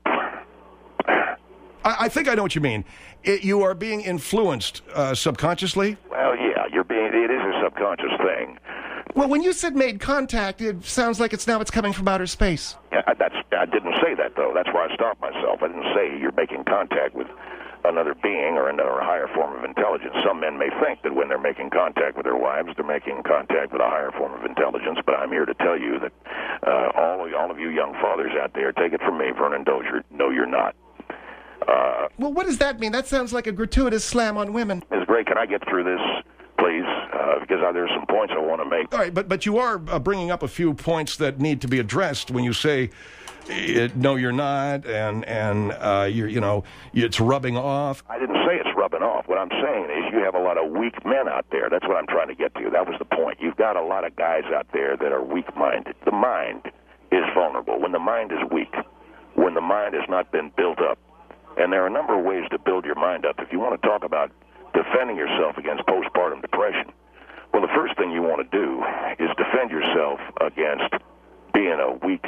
I think I know what you mean. You are being influenced subconsciously? Well, yeah, it is a subconscious thing. Well, when you said made contact, it sounds like it's coming from outer space. Yeah, I didn't say that, though. That's why I stopped myself. I didn't say you're making contact with another being or a higher form of intelligence. Some men may think that when they're making contact with their wives, they're making contact with a higher form of intelligence, but I'm here to tell you that all of you young fathers out there, take it from me, Vernon Dozier, no, you're not. Well, what does that mean? That sounds like a gratuitous slam on women. Ms. Gray, can I get through this, please? Because there's some points I want to make. All right, but you are bringing up a few points that need to be addressed when you say, no, you're not, and it's rubbing off. I didn't say it's rubbing off. What I'm saying is you have a lot of weak men out there. That's what I'm trying to get to. That was the point. You've got a lot of guys out there that are weak-minded. The mind is vulnerable. When the mind is weak, when the mind has not been built up, and there are a number of ways to build your mind up. If you want to talk about defending yourself against postpartum depression, well, the first thing you want to do is defend yourself against being a weak,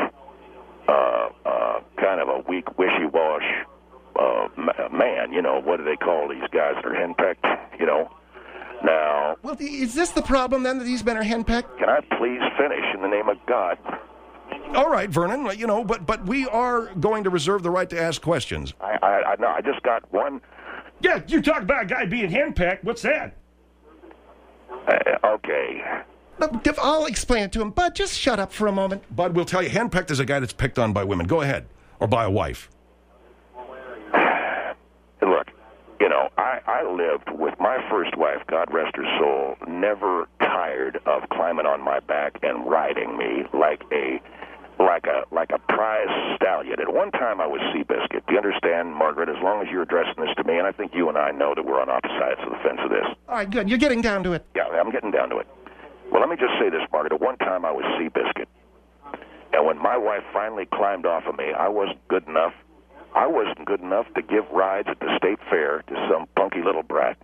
kind of a weak, wishy-wash man. You know, what do they call these guys that are henpecked? You know? Now... Well, is this the problem, then, that these men are henpecked? Can I please finish in the name of God? All right, Vernon, but we are going to reserve the right to ask questions. I know. I just got one. Yeah, you talk about a guy being henpecked. What's that? Okay. But I'll explain it to him. Bud, just shut up for a moment. Bud, we'll tell you, henpecked is a guy that's picked on by women. Go ahead. Or by a wife. Look, I lived with my first wife, God rest her soul, never tired of climbing on my back and riding me like a prize stallion. At one time, I was Seabiscuit. Do you understand, Margaret? As long as you're addressing this to me, and I think you and I know that we're on opposite sides of the fence of this. All right, good. You're getting down to it. Yeah, I'm getting down to it. Well, let me just say this, Margaret. At one time, I was Seabiscuit. And when my wife finally climbed off of me, I wasn't good enough. I wasn't good enough to give rides at the state fair to some punky little brat.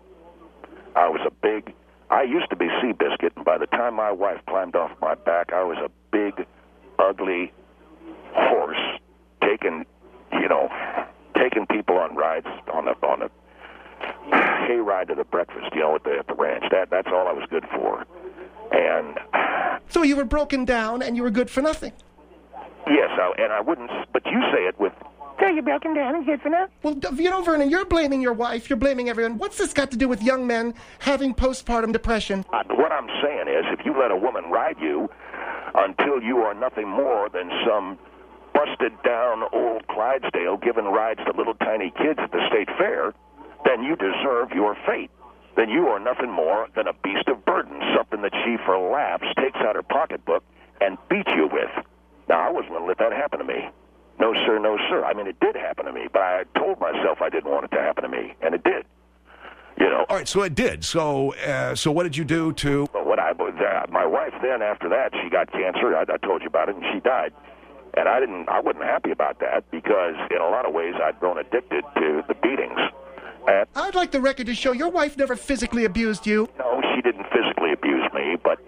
I used to be Seabiscuit, and by the time my wife climbed off my back, I was a big, ugly horse taking people on rides on a hay ride to the breakfast, at the ranch. That's all I was good for. And so you were broken down and you were good for nothing. Yes, and I wouldn't. But you say it with So you're broken down and good for now? Well, Vernon, you're blaming your wife. You're blaming everyone. What's this got to do with young men having postpartum depression? What I'm saying is, if you let a woman ride you until you are nothing more than some busted-down old Clydesdale giving rides to little tiny kids at the state fair, then you deserve your fate. Then you are nothing more than a beast of burden, something that she, for laughs, takes out her pocketbook and beats you with. Now, I wasn't going to let that happen to me. No, sir, no, sir. I mean, it did happen to me, but I told myself I didn't want it to happen to me, and it did. You know. All right, so it did. So what did you do to... My wife then, after that, she got cancer. I told you about it, and she died. And I wasn't happy about that because, in a lot of ways, I'd grown addicted to the beatings. I'd like the record to show your wife never physically abused you. No, she didn't physically abuse me, but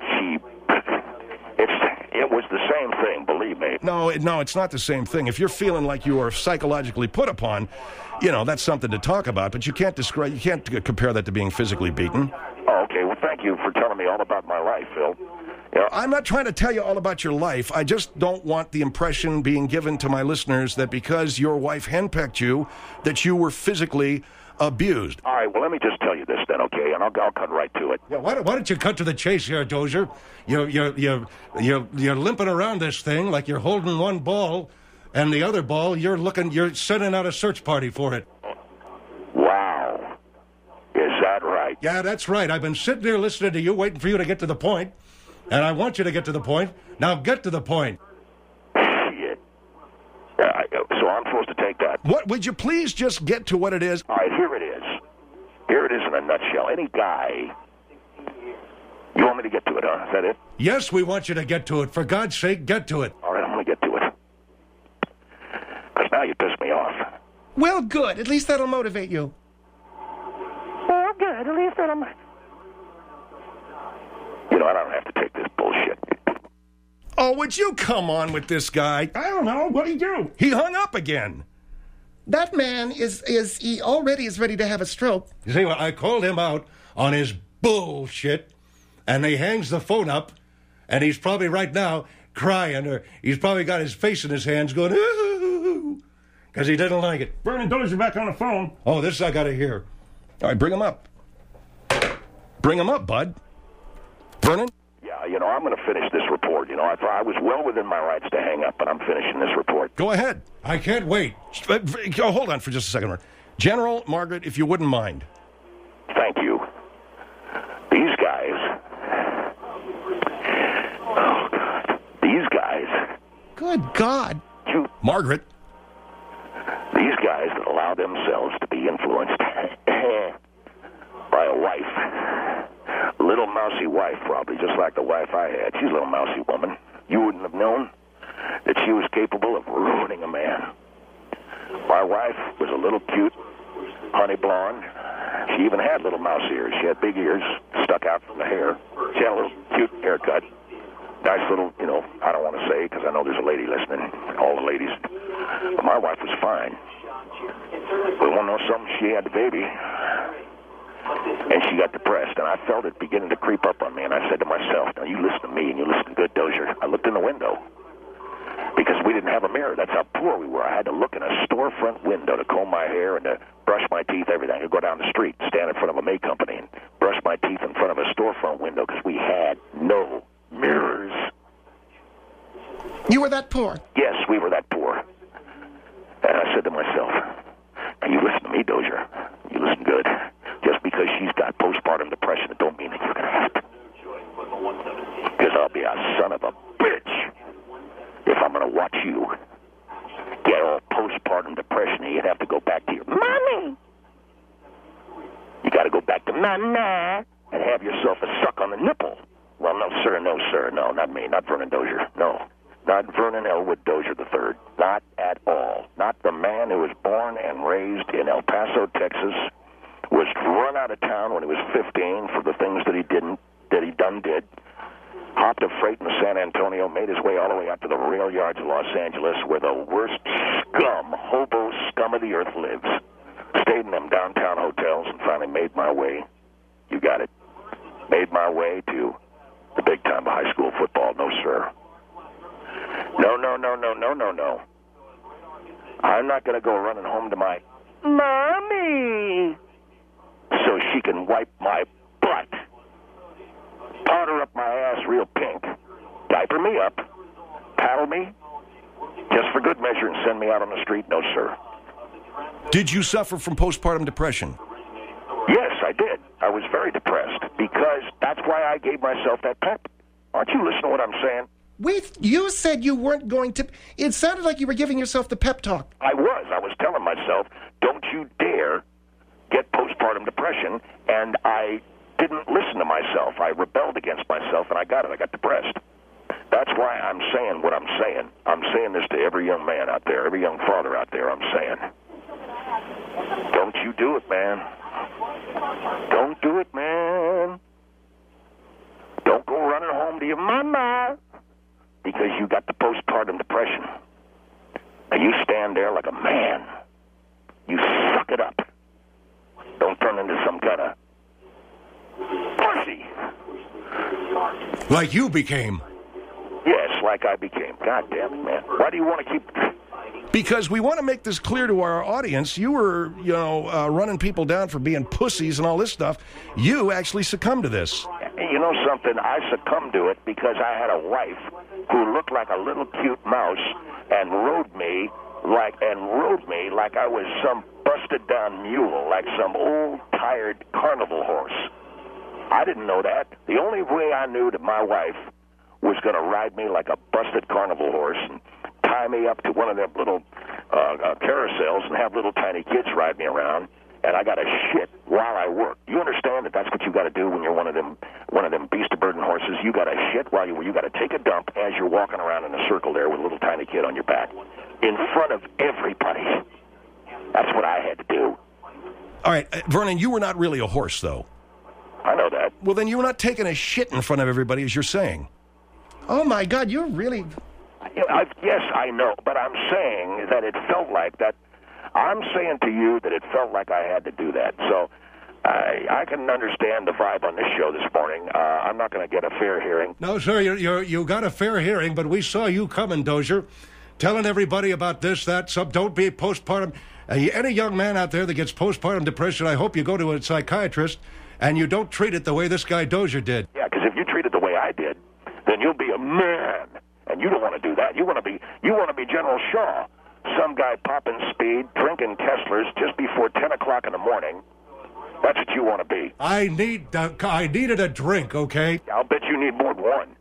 it was the same thing, believe me. No, it's not the same thing. If you're feeling like you are psychologically put upon, that's something to talk about, but you can't compare that to being physically beaten. Oh, okay, well, thank you for telling me all about my life, Phil. I'm not trying to tell you all about your life. I just don't want the impression being given to my listeners that because your wife henpecked you, that you were physically abused. All right, well, let me just tell you this then, okay, and I'll cut right to it. Yeah, why don't you cut to the chase here, Dozier? You're limping around this thing like you're holding one ball, and the other ball you're sending out a search party for it. Wow, is that right? Yeah, that's right. I've been sitting here listening to you, waiting for you to get to the point, and I want you to get to the point. Now get to the point. Shit. So I'm supposed to take that. What? Would you please just get to what it is? All right, here it is. Here it is in a nutshell. Any guy... You want me to get to it, huh? Is that it? Yes, we want you to get to it. For God's sake, get to it. All right, I'm going to get to it. Because now you piss me off. Well, good. At least that'll motivate you. Well, good. At least that'll... I don't have to take this bullshit. Oh, would you come on with this guy? I don't know. What'd he do? He hung up again. That man he already is ready to have a stroke. You see, I called him out on his bullshit, and he hangs the phone up, and he's probably right now crying, or he's probably got his face in his hands going, ooh, because he didn't like it. Vernon Dozier back on the phone. Oh, this I got to hear. All right, bring him up. Bring him up, bud. Vernon? Yeah, I'm going to finish this report. I was well within my rights to hang up, but I'm finishing this report. Go ahead. I can't wait. Hold on for just a second. General, Margaret, if you wouldn't mind. Thank you. These guys... Oh, God. These guys... Good God. Margaret. These guys that allow themselves to be influenced by a wife. A little mousy wife, probably, just like the wife I had. She's a little mousy woman. You wouldn't have known that she was capable of ruining a man. My wife was a little cute, honey blonde. She even had little mouse ears. She had big ears stuck out from the hair. She had a little cute haircut. Nice little, I don't want to say because I know there's a lady listening, all the ladies. But my wife was fine. But want to know something? She had the baby. And she got depressed, and I felt it beginning to creep up on me, and I said to myself, now you listen to me, and you listen good, Dozier. I looked in the window, because we didn't have a mirror. That's how poor we were. I had to look in a storefront window to comb my hair and to brush my teeth, everything. I could go down the street, stand in front of a May company, and brush my teeth in front of a storefront window, because we had no mirrors. You were that poor? Yes, we were that poor. And I said to myself, now you listen to me, Dozier. You listen good. Just because she's got postpartum depression, it don't mean that you're going to have to. Because I'll be a son of a bitch if I'm going to watch you get all postpartum depression and you'd have to go back to your mommy. You got to go back to mama and have yourself a suck on the nipple. Well, no, sir, no, not me, not Vernon Dozier, no. Not Vernon Elwood Dozier III. Not at all. Not the man who was born and raised in El Paso, Texas, was run out of town when he was 15 for the things that he did. Hopped a freight in San Antonio, made his way all the way out to the rail yards of Los Angeles, where the worst hobo scum of the earth lives. Stayed in them downtown hotels and finally made my way. You got it. Made my way to the big time of high school football. No, sir. No. I'm not going to go running home to my mommy so she can wipe my butt, powder up my ass real pink, diaper me up, paddle me, just for good measure, and send me out on the street. No, sir. Did you suffer from postpartum depression? Yes, I did. I was very depressed because that's why I gave myself that pep. Aren't you listening to what I'm saying? You said you weren't going to. It sounded like you were giving yourself the pep talk. I was telling myself, don't you dare get postpartum depression, and I didn't listen to myself. I rebelled against myself, and I got it. I got depressed. That's why I'm saying what I'm saying. I'm saying this to every young man out there, every young father out there. I'm saying, don't you do it, man. Don't do it, man. Don't go running home to your mama because you got the postpartum depression. And you stand there like a man. You suck it up. Don't turn into some kind of pussy. Like you became. Yes, like I became. God damn it, man. Why do you want to keep... Because we want to make this clear to our audience. You were, running people down for being pussies and all this stuff. You actually succumbed to this. You know something? I succumbed to it because I had a wife who looked like a little cute mouse and rode me like I was some busted down mule, like some old tired carnival horse. I didn't know that. The only way I knew that my wife was going to ride me like a busted carnival horse and tie me up to one of them little carousels and have little tiny kids ride me around, and I got to shit while I work. You understand that that's what you got to do when you're one of them beast of burden horses? You got to shit while you got to take a dump as you're walking around in a circle there with a little tiny kid on your back in front of everybody. That's what I had to do. All right, Vernon, you were not really a horse, though. I know that. Well, then you were not taking a shit in front of everybody, as you're saying. Oh, my God, you're really... Yes, I know, but I'm saying that it felt like that. I'm saying to you that it felt like I had to do that. So I can understand the vibe on this show this morning. I'm not going to get a fair hearing. No, sir, you got a fair hearing, but we saw you coming, Dozier, telling everybody about this, that, don't be postpartum. Any young man out there that gets postpartum depression, I hope you go to a psychiatrist and you don't treat it the way this guy Dozier did. Yeah, because if you treat it the way I did, then you'll be a man. And you don't want to do that. You want to be General Shaw, some guy popping speed, drinking Kesslers just before 10 o'clock in the morning. That's what you want to be. I needed a drink, okay? I'll bet you need more than one.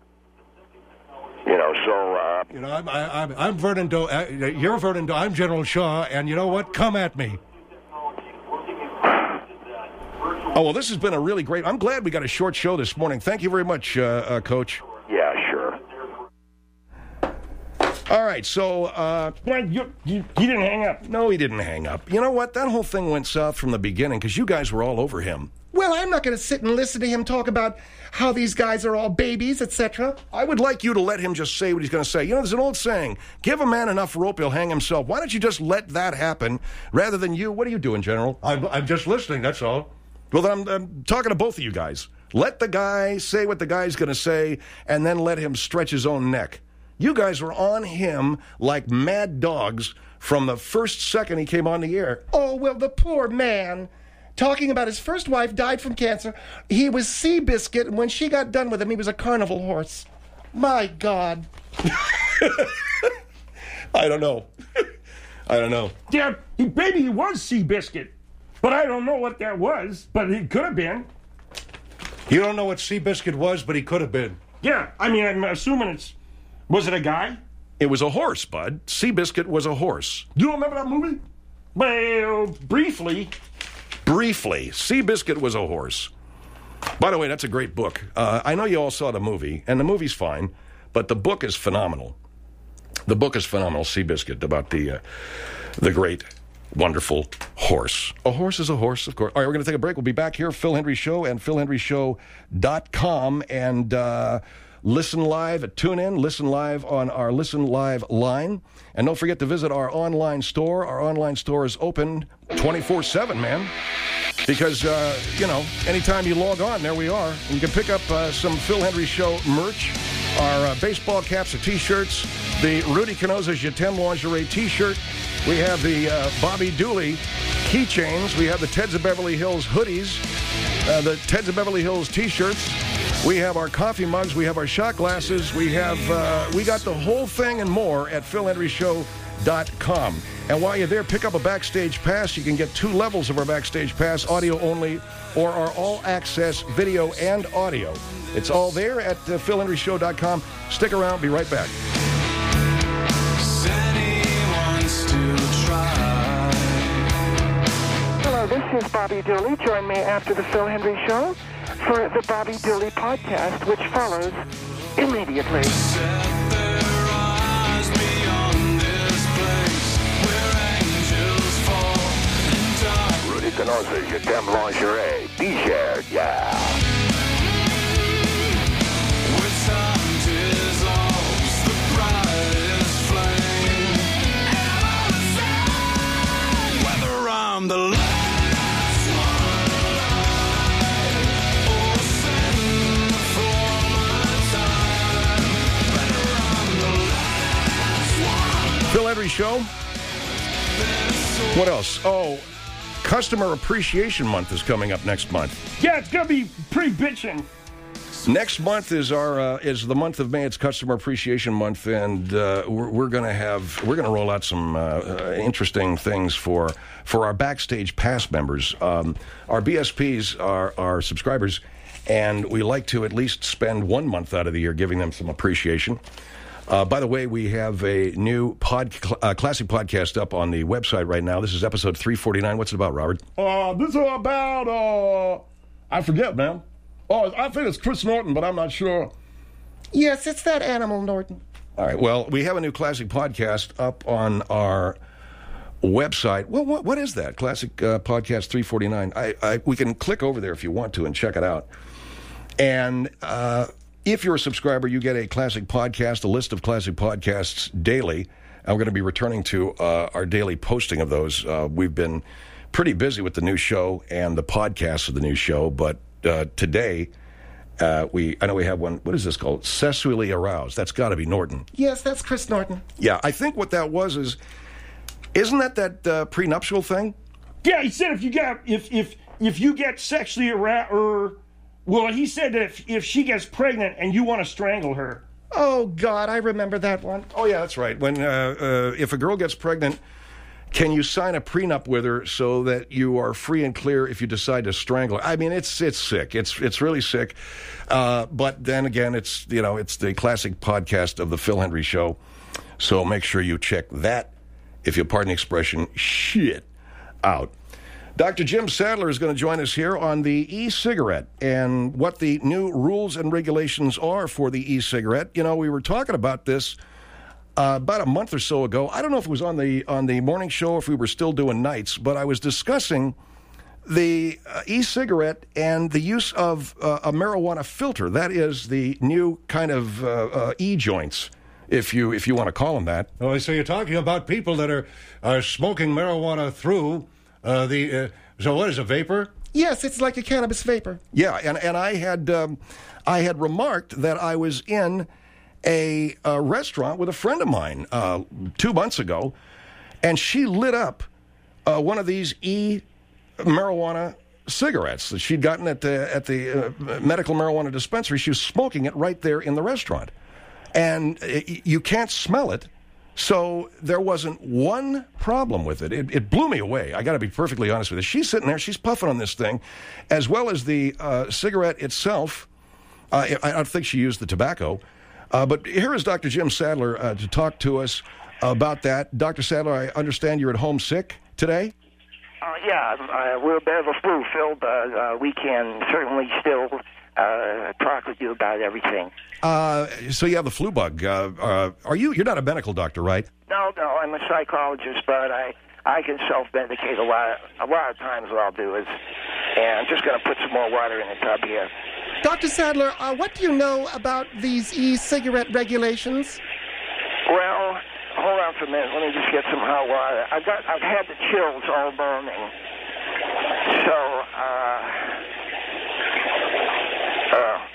I'm Vernon Doe. You're Vernon Doe. I'm General Shaw, and you know what? Come at me. Oh, well, this has been a really great... I'm glad we got a short show this morning. Thank you very much, Coach. Yeah, sure. All right, so... He didn't hang up. No, he didn't hang up. You know what? That whole thing went south from the beginning because you guys were all over him. Well, I'm not going to sit and listen to him talk about how these guys are all babies, etc. I would like you to let him just say what he's going to say. You know, there's an old saying, give a man enough rope, he'll hang himself. Why don't you just let that happen rather than you? What are you doing, General? I'm just listening, that's all. Well, then I'm talking to both of you guys. Let the guy say what the guy's going to say and then let him stretch his own neck. You guys were on him like mad dogs from the first second he came on the air. Oh, well, the poor man. Talking about his first wife died from cancer. He was Seabiscuit, and when she got done with him, he was a carnival horse. My God. I don't know. Yeah, maybe he was Seabiscuit, but I don't know what that was, but he could have been. You don't know what Seabiscuit was, but he could have been. Yeah, I mean, I'm assuming it's... Was it a guy? It was a horse, Bud. Seabiscuit was a horse. You don't remember that movie? Well, briefly. Briefly. Seabiscuit was a horse. By the way, that's a great book. I know you all saw the movie, and the movie's fine, but the book is phenomenal. The book is phenomenal, Seabiscuit, about the great, wonderful horse. A horse is a horse, of course. All right, we're going to take a break. We'll be back here, Phil Hendry Show and PhilHendryShow.com, and... listen live at TuneIn, listen live on our Listen Live line. And don't forget to visit our online store. Our online store is open 24/7, man. Because, anytime you log on, there we are. And you can pick up some Phil Hendry Show merch. our baseball caps and T-shirts, the Rudy Canosa Jetem lingerie T-shirt. We have the Bobby Dooley keychains. We have the Teds of Beverly Hills hoodies, the Teds of Beverly Hills T-shirts. We have our coffee mugs. We have our shot glasses. We got the whole thing and more at PhilHenryShow.com. And while you're there, pick up a Backstage Pass. You can get 2 levels of our Backstage Pass, audio only, or our all-access video and audio. It's all there at PhilHenryShow.com. Stick around. Be right back. Hello, this is Bobby Dooley. Join me after the Phil Henry Show for the Bobby Dooley podcast, which follows immediately. Rudy Canosa, Jetem lingerie T-shirt, yeah. The last one alive, or sitting for my time. Better I'm the last one. Phil Henry Show. What else? Oh, Customer Appreciation Month is coming up next month. Yeah, it's gonna be pretty bitchin'. Next month is is the month of May. It's Customer Appreciation Month, and we're gonna roll out some interesting things for our Backstage Pass members. Our BSPs are our subscribers, and we like to at least spend 1 month out of the year giving them some appreciation. By the way, we have a new classic podcast up on the website right now. This is episode 349. What's it about, Robert? This is about, I forget, man. Oh, I think it's Chris Norton, but I'm not sure. Yes, it's that animal, Norton. All right. Well, we have a new classic podcast up on our website. Well, what is that? Classic Podcast 349. We can click over there if you want to and check it out. And if you're a subscriber, you get a classic podcast, a list of classic podcasts daily. And we're going to be returning to our daily posting of those. We've been pretty busy with the new show and the podcasts of the new show, but today, I know we have one. What is this called? Sexually Aroused. That's got to be Norton. Yes, that's Chris Norton. Yeah, I think what that was isn't that prenuptial thing? Yeah, he said if you get sexually aroused, or well, he said that if she gets pregnant and you want to strangle her. Oh God, I remember that one. Oh yeah, that's right. When if a girl gets pregnant, can you sign a prenup with her so that you are free and clear if you decide to strangle her? I mean, it's sick. It's really sick. But then again, it's the classic podcast of the Phil Henry Show. So make sure you check that, if you'll pardon the expression, shit out. Dr. Jim Sadler is going to join us here on the e-cigarette and what the new rules and regulations are for the e-cigarette. You know, we were talking about this about a month or so ago. I don't know if it was on the morning show or if we were still doing nights, but I was discussing the e-cigarette and the use of a marijuana filter. That is the new kind of e-joints, if you want to call them that. Oh, so you're talking about people that are smoking marijuana through so what is a vapor? Yes, it's like a cannabis vapor. Yeah, and I had remarked that I was in a restaurant with a friend of mine 2 months ago, and she lit up one of these marijuana cigarettes that she'd gotten at the medical marijuana dispensary. She was smoking it right there in the restaurant, and you can't smell it, so there wasn't one problem with it. It blew me away. I got to be perfectly honest with you. She's sitting there, she's puffing on this thing, as well as the cigarette itself. I don't think she used the tobacco. But here is Dr. Jim Sadler to talk to us about that. Dr. Sadler, I understand you're at home sick today? Yeah, we're a bit of a flu, Phil, but we can certainly still talk with you about everything. So you have the flu bug. You're not a medical doctor, right? No, I'm a psychologist, but I can self-medicate a lot of times. What I'll do is, and I'm just going to put some more water in the tub here. Dr. Sadler, what do you know about these e-cigarette regulations? Well, hold on for a minute. Let me just get some hot water. I've had the chills all morning. So, oh man,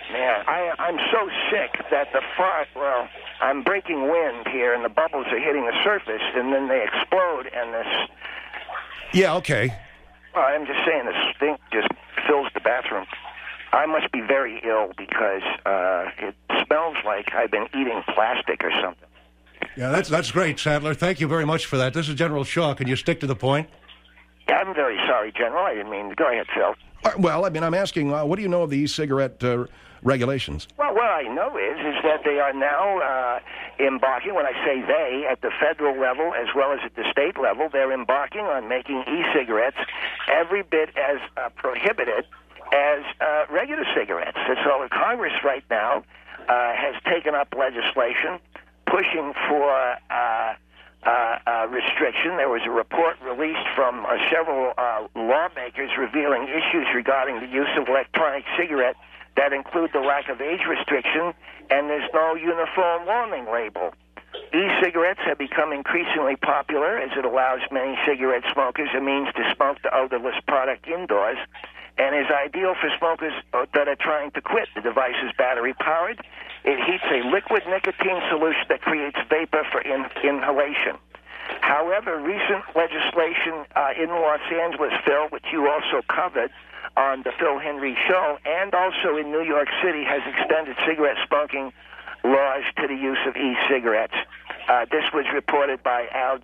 I'm so sick that I'm breaking wind here, and the bubbles are hitting the surface, and then they explode, and this. Yeah, okay. Well, I'm just saying, this stink just fills the bathroom. I must be very ill because it smells like I've been eating plastic or something. Yeah, that's great, Sadler. Thank you very much for that. This is General Shaw. Can you stick to the point? Yeah, I'm very sorry, General. I didn't mean to. Go ahead, Phil. Well, I mean, I'm asking, what do you know of the e-cigarette regulations? Well, what I know is that they are now embarking, when I say they, at the federal level as well as at the state level, they're embarking on making e-cigarettes every bit as prohibited as regular cigarettes. And so Congress right now has taken up legislation pushing for restriction. There was a report released from several lawmakers revealing issues regarding the use of electronic cigarette that include the lack of age restriction, and there's no uniform warning label. E-cigarettes have become increasingly popular as it allows many cigarette smokers a means to smoke the odorless product indoors, and is ideal for smokers that are trying to quit. The device is battery-powered. It heats a liquid nicotine solution that creates vapor for inhalation. However, recent legislation in Los Angeles, Phil, which you also covered on the Phil Henry Show, and also in New York City, has extended cigarette smoking laws to the use of e-cigarettes. This was reported by Al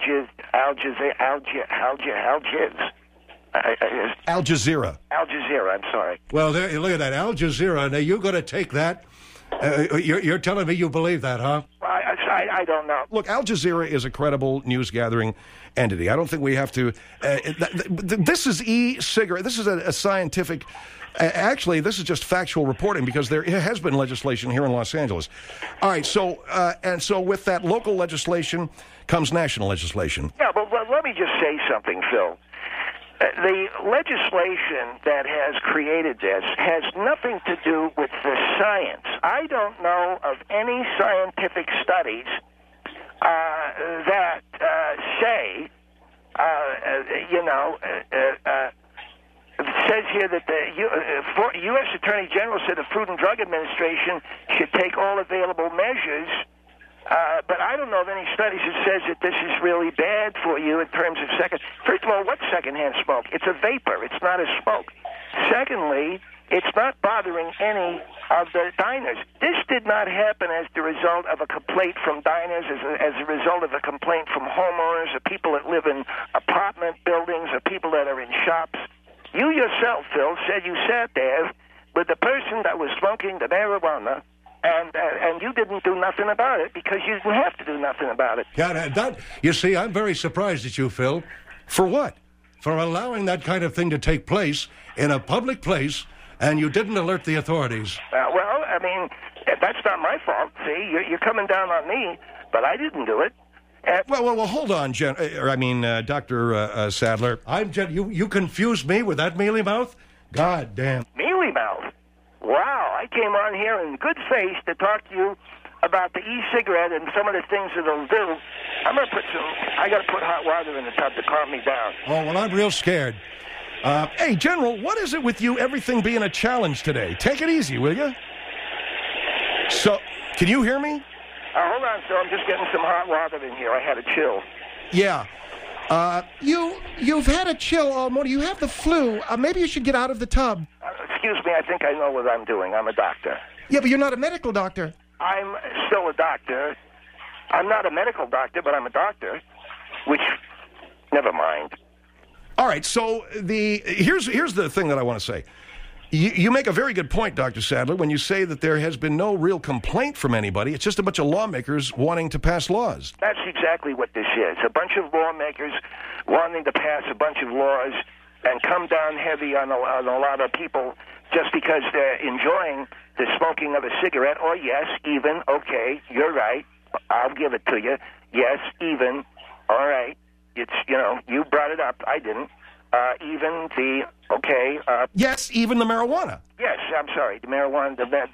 Jazeera. Al Jazeera, I'm sorry. Well, there, look at that. Al Jazeera. Now, you're going to take that. You're telling me you believe that, huh? I don't know. Look, Al Jazeera is a credible news-gathering entity. I don't think we have to... this is e-cigarette. This is a scientific... actually, this is just factual reporting because there has been legislation here in Los Angeles. All right, so with that local legislation comes national legislation. Yeah, but let me just say something, Phil. The legislation that has created this has nothing to do with the science. I don't know of any scientific studies that say, it says here that the U.S. Attorney General said the Food and Drug Administration should take all available measures. But I don't know of any studies that says that this is really bad for you in terms of First of all, what's secondhand smoke? It's a vapor. It's not a smoke. Secondly, it's not bothering any of the diners. This did not happen as the result of a complaint from diners, as a result of a complaint from homeowners, or people that live in apartment buildings, or people that are in shops. You yourself, Phil, said you sat there with the person that was smoking the marijuana, and you didn't do nothing about it because you didn't have to do nothing about it. Yeah, you see, I'm very surprised at you, Phil. For what? For allowing that kind of thing to take place in a public place, and you didn't alert the authorities. Well, I mean, that's not my fault. See, you're coming down on me, but I didn't do it. Well, hold on, Dr. Sadler. You confused me with that mealy mouth? God damn. Mealy mouth? Wow, I came on here in good faith to talk to you about the e-cigarette and some of the things that it'll do. I got to put hot water in the tub to calm me down. Oh, well, I'm real scared. Hey, General, what is it with you everything being a challenge today? Take it easy, will you? So, can you hear me? Hold on, sir. I'm just getting some hot water in here. I had a chill. Yeah. You've had a chill all morning. You have the flu. Maybe you should get out of the tub. Excuse me, I think I know what I'm doing. I'm a doctor. Yeah, but you're not a medical doctor. I'm still a doctor. I'm not a medical doctor, but I'm a doctor. Which, never mind. All right, so here's the thing that I want to say. You make a very good point, Dr. Sadler, when you say that there has been no real complaint from anybody. It's just a bunch of lawmakers wanting to pass laws. That's exactly what this is. A bunch of lawmakers wanting to pass a bunch of laws and come down heavy on a lot of people just because they're enjoying the smoking of a cigarette, or yes, even, okay, you're right, I'll give it to you, yes, even, all right, it's, you brought it up, I didn't, even the, okay. Yes, even the marijuana. Yes, I'm sorry, the marijuana,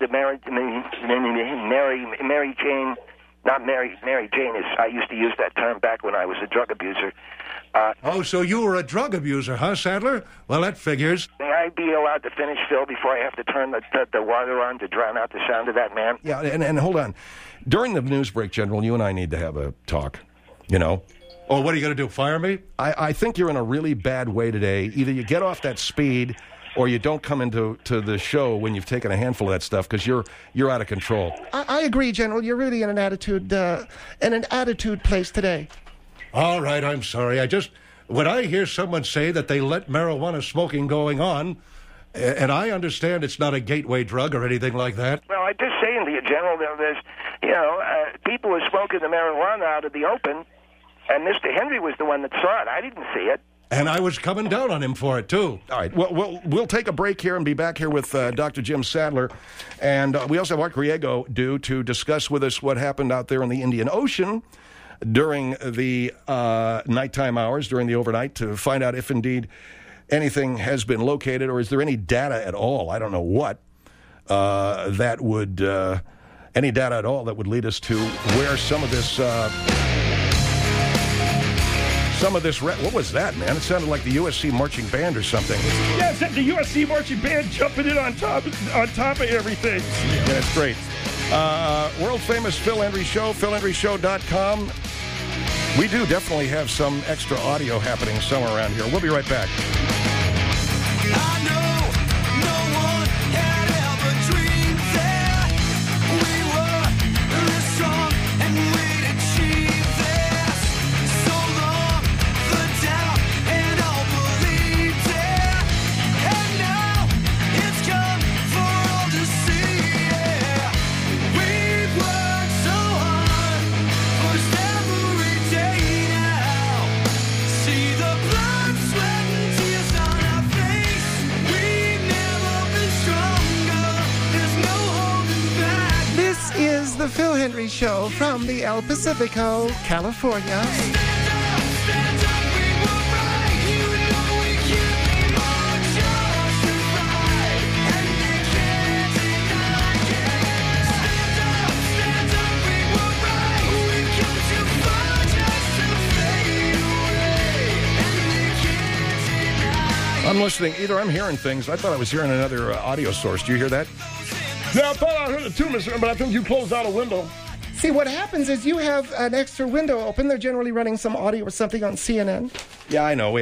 Mary Jane, not Mary Jane is, I used to use that term back when I was a drug abuser. So you were a drug abuser, huh, Sadler? Well, that figures. I I be allowed to finish, Phil, before I have to turn the water on to drown out the sound of that man? Yeah, and hold on. During the news break, General, you and I need to have a talk, you know? Oh, what are you going to do, fire me? I think you're in a really bad way today. Either you get off that speed or you don't come into the show when you've taken a handful of that stuff because you're out of control. I agree, General. You're really in an attitude place today. All right, I'm sorry. When I hear someone say that they let marijuana smoking going on, and I understand it's not a gateway drug or anything like that. Well, I'm just saying to you, General, there's, people are smoking the marijuana out of the open, and Mr. Henry was the one that saw it. I didn't see it. And I was coming down on him for it, too. All right. Well, we'll take a break here and be back here with Dr. Jim Sadler. And we also have Art Griego due to discuss with us what happened out there in the Indian Ocean during the nighttime hours, during the overnight, to find out if indeed anything has been located or is there any data at all. I don't know what that would, any data at all that would lead us to where some of this... what was that, man? It sounded like the USC marching band or something. Yeah, it's the USC marching band jumping in on top of everything. Yeah, it's great. World famous Phil Hendrie Show, philhendrieshow.com. We do definitely have some extra audio happening somewhere around here. We'll be right back. I know no one had ever dreamed that we were this strong and we'd achieve this. So long, the doubt and all believed it, and now it's come for all to see. Yeah, we've worked so hard for every day now. See the blood, sweat, and tears on our face. We've never been stronger. There's no holding back. This is the Phil Hendrie Show from the El Pacifico, California. Stand up, we were right. You know we can't be more justified, and they can't deny it. Stand up, we were right. We've come too far just to fade away, and they can't deny it. I'm listening. Either I'm hearing things. I thought I was hearing another audio source. Do you hear that? Yeah, I thought I heard it too, Mr. but I think you closed out a window. See, what happens is you have an extra window open. They're generally running some audio or something on CNN. Yeah, I know.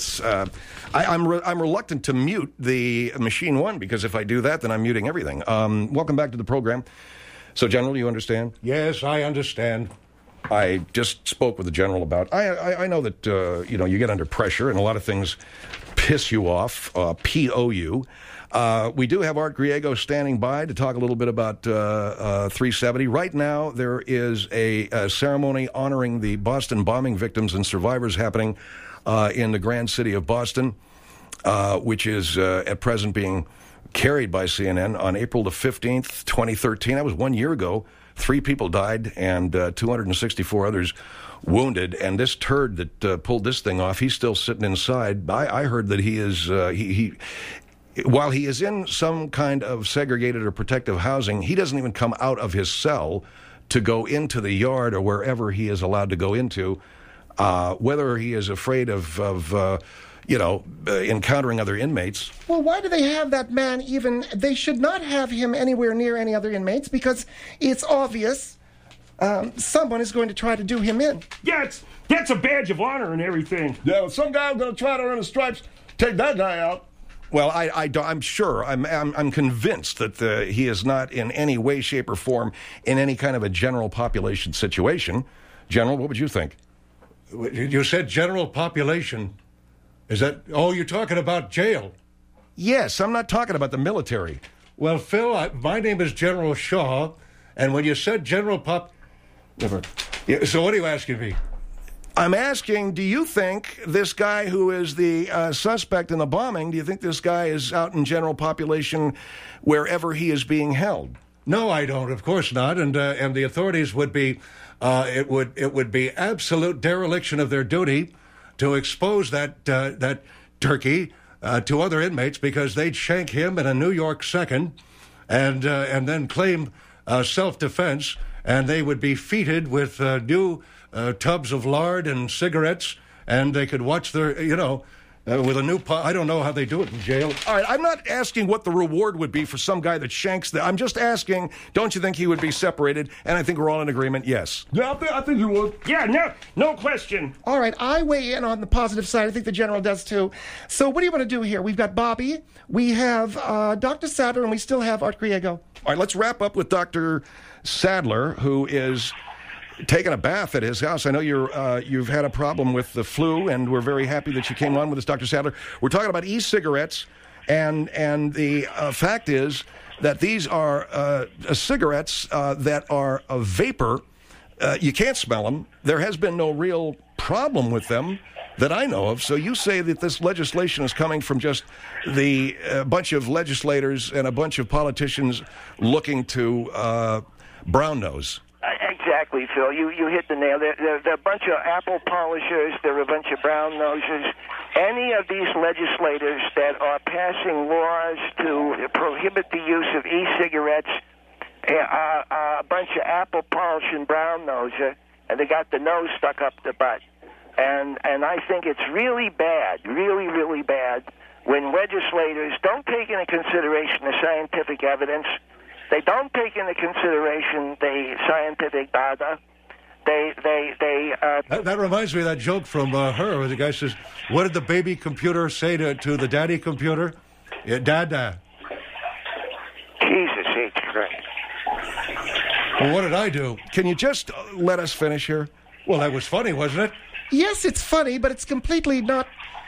I'm reluctant to mute the machine one because if I do that, then I'm muting everything. Welcome back to the program. So, General, you understand? Yes, I understand. I just spoke with the General about. I know that you get under pressure and a lot of things piss you off, POU. We do have Art Griego standing by to talk a little bit about 370. Right now, there is a ceremony honoring the Boston bombing victims and survivors happening in the grand city of Boston, which is at present being carried by CNN on April the 15th, 2013. That was 1 year ago. 3 people died and 264 others wounded. And this turd that pulled this thing off, he's still sitting inside. I heard that he is while he is in some kind of segregated or protective housing, he doesn't even come out of his cell to go into the yard or wherever he is allowed to go into, whether he is afraid of encountering other inmates. Well, why do they have that man even... They should not have him anywhere near any other inmates because it's obvious someone is going to try to do him in. Yeah, that's a badge of honor and everything. Yeah, well, some guy's going to try to earn his stripes, take that guy out. Well, I'm sure, I'm convinced that he is not in any way, shape, or form in any kind of a general population situation. General, what would you think? You said general population. Is that... Oh, you're talking about jail. Yes, I'm not talking about the military. Well, Phil, my name is General Shaw, and when you said general Never. Yeah, so what are you asking me? I'm asking, do you think this guy who is the suspect in the bombing, do you think this guy is out in general population wherever he is being held? No, I don't. Of course not. And the authorities would be, it would be absolute dereliction of their duty to expose that turkey to other inmates because they'd shank him in a New York second, and then claim self-defense, and they would be feted with new tubs of lard and cigarettes, and they could watch their, With a new I don't know how they do it in jail. All right, I'm not asking what the reward would be for some guy that shanks them. I'm just asking, don't you think he would be separated? And I think we're all in agreement, yes. Yeah, I think you would. Yeah, no question. All right, I weigh in on the positive side. I think the general does too. So what do you want to do here? We've got Bobby, we have Dr. Sadler, and we still have Art Griego. All right, let's wrap up with Dr. Sadler, who is taking a bath at his house. I know you've had a problem with the flu, and we're very happy that you came on with us, Dr. Sadler. We're talking about e-cigarettes, and the fact is that these are cigarettes that are a vapor. You can't smell them. There has been no real problem with them that I know of. So you say that this legislation is coming from just the bunch of legislators and a bunch of politicians looking to brown nose. Exactly, Phil. You hit the nail. They're a bunch of apple polishers. They're a bunch of brown noses. Any of these legislators that are passing laws to prohibit the use of e-cigarettes are a bunch of apple polishing brown noser, and they got the nose stuck up the butt. And I think it's really bad, really, really bad, when legislators don't take into consideration the scientific evidence. They don't take into consideration the scientific data. That reminds me of that joke from Her, where the guy says, "What did the baby computer say to the daddy computer? Yeah, Dada." Jesus H. Christ. Well, what did I do? Can you just let us finish here? Well, that was funny, wasn't it? Yes, it's funny, but it's completely not...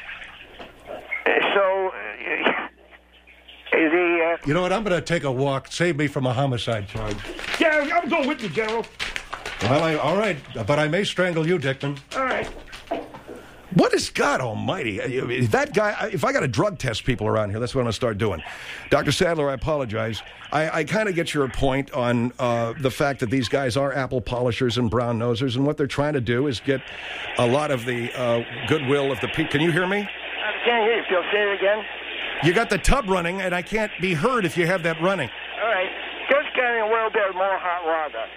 You know what? I'm going to take a walk. Save me from a homicide charge. Yeah, I'm going with you, General. Well, all right, but I may strangle you, Dickman. All right. What is God almighty? That guy, if I got to drug test people around here, that's what I'm going to start doing. Dr. Sadler, I apologize. I kind of get your point on the fact that these guys are apple polishers and brown nosers, and what they're trying to do is get a lot of the goodwill of the people. Can you hear me? I can't hear you, Phil. Say it again. You got the tub running, and I can't be heard if you have that running. All right. Just getting a little bit more hot water.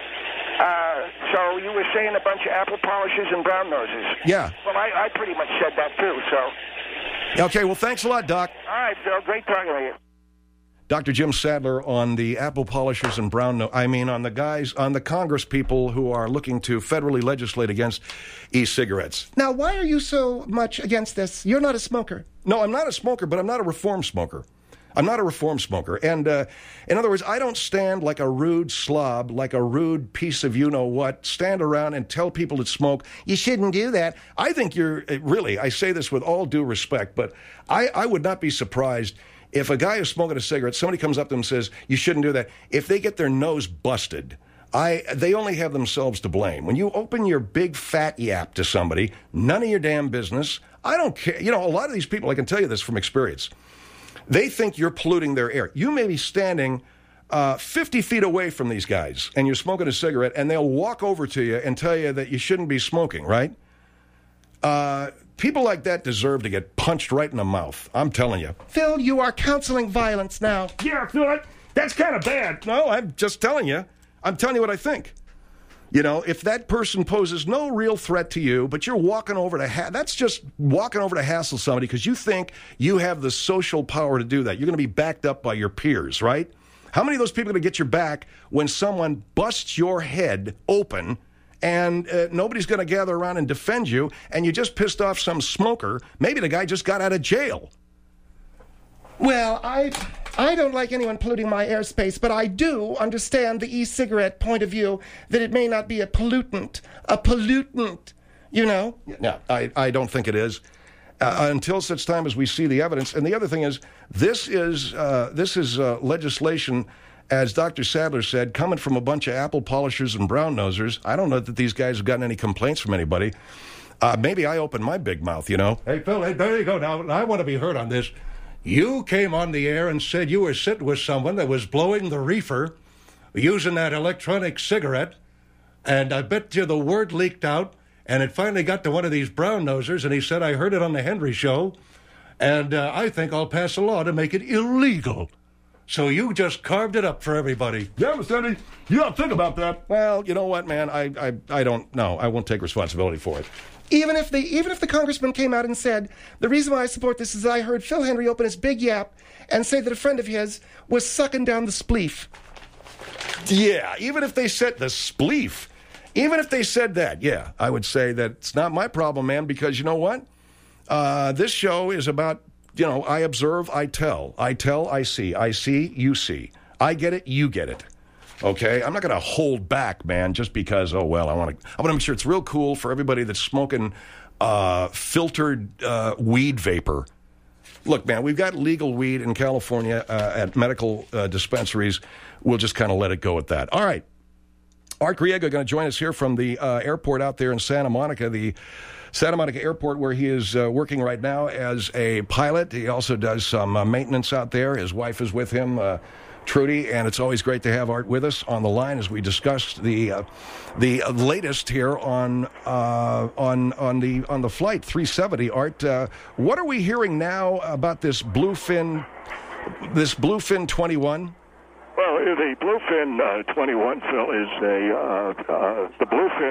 So you were saying a bunch of apple polishers and brown noses. Yeah. Well, I pretty much said that too, so. Okay, well, thanks a lot, Doc. All right, Phil. Great talking to you. Dr. Jim Sadler on the apple polishers and on the Congress people who are looking to federally legislate against e-cigarettes. Now, why are you so much against this? You're not a smoker. No, I'm not a smoker, but I'm not a reform smoker. I'm not a reform smoker. And in other words, I don't stand like a rude slob, like a rude piece of you-know-what, stand around and tell people to smoke. You shouldn't do that. I think I say this with all due respect, but I would not be surprised if a guy is smoking a cigarette, somebody comes up to him and says, you shouldn't do that. If they get their nose busted, they only have themselves to blame. When you open your big fat yap to somebody, none of your damn business. I don't care. You know, a lot of these people, I can tell you this from experience, they think you're polluting their air. You may be standing 50 feet away from these guys, and you're smoking a cigarette, and they'll walk over to you and tell you that you shouldn't be smoking, right? People like that deserve to get punched right in the mouth. I'm telling you. Phil, you are counseling violence now. Yeah, Phil, that's kind of bad. No, I'm just telling you. I'm telling you what I think. You know, if that person poses no real threat to you, but you're walking over to that's just walking over to hassle somebody because you think you have the social power to do that. You're going to be backed up by your peers, right? How many of those people are going to get your back when someone busts your head open and nobody's going to gather around and defend you, and you just pissed off some smoker? Maybe the guy just got out of jail. Well, I don't like anyone polluting my airspace, but I do understand the e-cigarette point of view that it may not be a pollutant, you know? Yeah, I don't think it is. Until such time as we see the evidence. And the other thing is, this is legislation, as Dr. Sadler said, coming from a bunch of apple polishers and brown nosers. I don't know that these guys have gotten any complaints from anybody. Maybe I opened my big mouth, you know? Hey, Phil, there you go. Now, I want to be heard on this. You came on the air and said you were sitting with someone that was blowing the reefer using that electronic cigarette, and I bet you the word leaked out, and it finally got to one of these brown nosers, and he said, I heard it on the Henry Show, and I think I'll pass a law to make it illegal. So you just carved it up for everybody. Yeah, Mr. Eddie, you got to think about that. Well, you know what, man? I don't know. I won't take responsibility for it. Even if the congressman came out and said, the reason why I support this is I heard Phil Henry open his big yap and say that a friend of his was sucking down the spleef. Yeah, even if they said the spleef, even if they said that, yeah, I would say that it's not my problem, man, because you know what? This show is about, I observe, I tell, I see, you see. I get it, you get it. Okay? I'm not going to hold back, man, just because, I want to make sure it's real cool for everybody that's smoking filtered weed vapor. Look, man, we've got legal weed in California at medical dispensaries. We'll just kind of let it go at that. All right. Art Griego going to join us here from the airport out there in Santa Monica, the Santa Monica Airport, where he is working right now as a pilot. He also does some maintenance out there. His wife is with him, Trudy, and it's always great to have Art with us on the line as we discuss the latest here on the flight 370. Art, what are we hearing now about this Bluefin 21? Well, the Bluefin 21, Phil, is the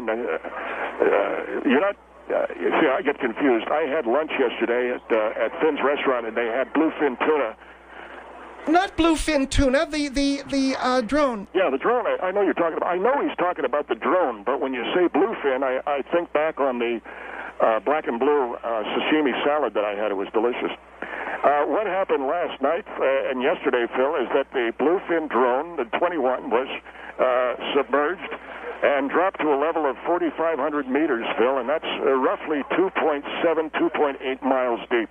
Bluefin. You're not. You see, I get confused. I had lunch yesterday at Finn's restaurant, and they had Bluefin tuna. Not bluefin tuna, the drone. Yeah, the drone. I know you're talking about. I know he's talking about the drone, but when you say bluefin, I think back on the black and blue sashimi salad that I had. It was delicious. What happened last night and yesterday, Phil, is that the bluefin drone, the 21, was submerged and dropped to a level of 4,500 meters, Phil, and that's roughly 2.7, 2.8 miles deep.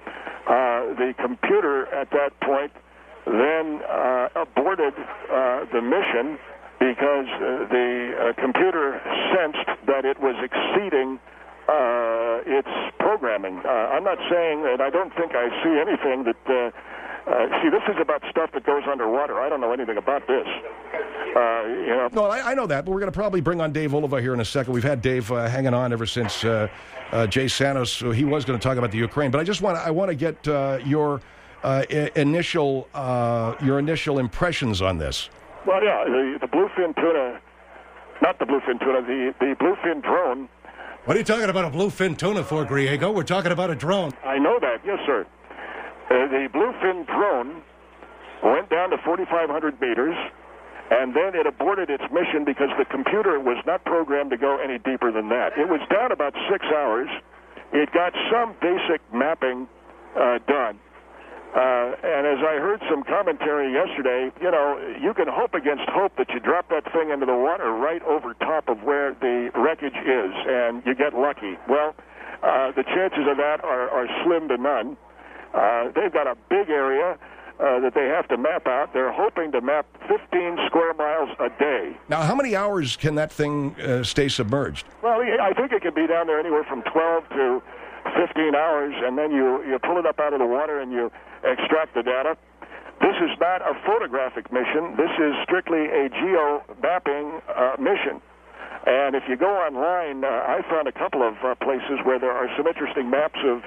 The computer at that point then aborted the mission because the computer sensed that it was exceeding its programming. I'm not saying, and I don't think I see anything that... see, this is about stuff that goes underwater. I don't know anything about this. No, I know that, but we're going to probably bring on Dave Oliva here in a second. We've had Dave hanging on ever since Jay Santos. So he was going to talk about the Ukraine, but I want to get your initial impressions on this. Well, yeah, the bluefin tuna, not the bluefin tuna, the bluefin drone. What are you talking about a bluefin tuna for, Griego? We're talking about a drone. I know that, yes, sir. The bluefin drone went down to 4,500 meters, and then it aborted its mission because the computer was not programmed to go any deeper than that. It was down about 6 hours. It got some basic mapping done. And as I heard some commentary yesterday, you can hope against hope that you drop that thing into the water right over top of where the wreckage is, and you get lucky. Well, the chances of that are slim to none. They've got a big area that they have to map out. They're hoping to map 15 square miles a day. Now, how many hours can that thing stay submerged? Well, I think it can be down there anywhere from 12 to 15 hours, and then you pull it up out of the water and you extract the data. This is not a photographic mission. This is strictly a geo-mapping mission. And if you go online, I found a couple of places where there are some interesting maps of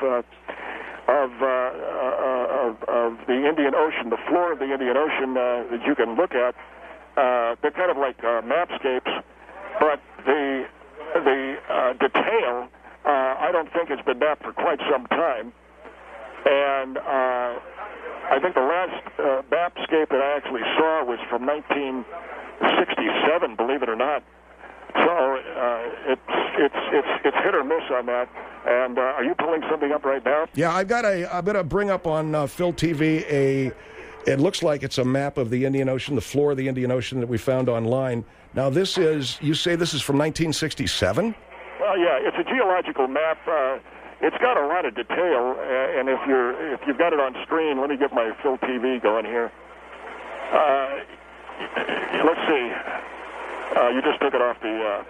the Indian Ocean, the floor of the Indian Ocean that you can look at. They're kind of like mapscapes, but the detail I don't think has been mapped for quite some time. And I think the last mapscape that I actually saw was from 1967, believe it or not. So it's hit or miss on that. And are you pulling something up right now? Yeah, I'm going to bring up on Phil TV it looks like it's a map of the Indian Ocean, the floor of the Indian Ocean that we found online. Now you say this is from 1967? Well, yeah, it's a geological map. It's got a lot of detail, and if you've got it on screen, let me get my Phil TV going here. Let's see. You just took it off the...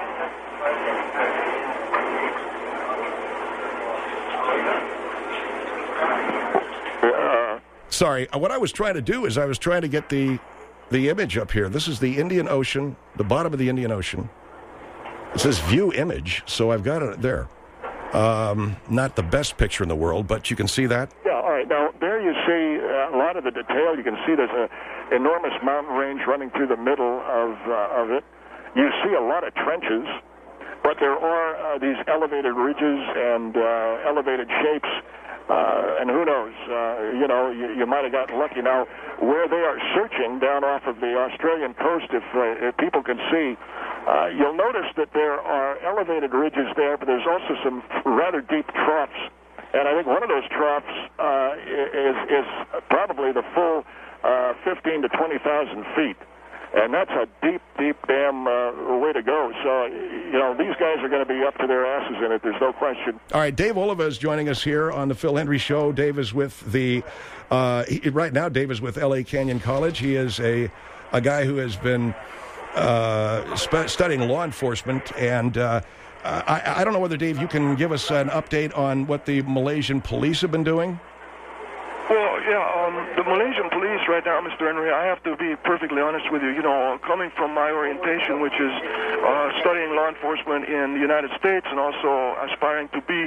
Sorry, what I was trying to do is I was trying to get the image up here. This is the Indian Ocean, the bottom of the Indian Ocean. It says view image, so I've got it there. Not the best picture in the world, but you can see that. Yeah, all right. Now, there you see a lot of the detail. You can see there's an enormous mountain range running through the middle of it. You see a lot of trenches, but there are these elevated ridges and elevated shapes. And who knows, you might have gotten lucky. Now, where they are searching down off of the Australian coast, if people can see, you'll notice that there are elevated ridges there, but there's also some rather deep troughs. And I think one of those troughs is probably the full 15 to 20,000 feet. And that's a deep, deep damn way to go. So, these guys are going to be up to their asses in it. There's no question. All right, Dave Oliva is joining us here on the Phil Hendrie Show. Dave is with right now, Dave is with L.A. Canyon College. He is a guy who has been studying law enforcement. And I don't know whether, Dave, you can give us an update on what the Malaysian police have been doing? Well, yeah, the Malaysian police right now, Mr. Henry, I have to be perfectly honest with you. Coming from my orientation, which is studying law enforcement in the United States and also aspiring to be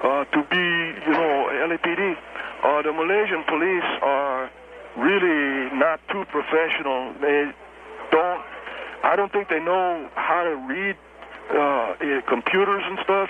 LAPD, the Malaysian police are really not too professional. I don't think they know how to read computers and stuff.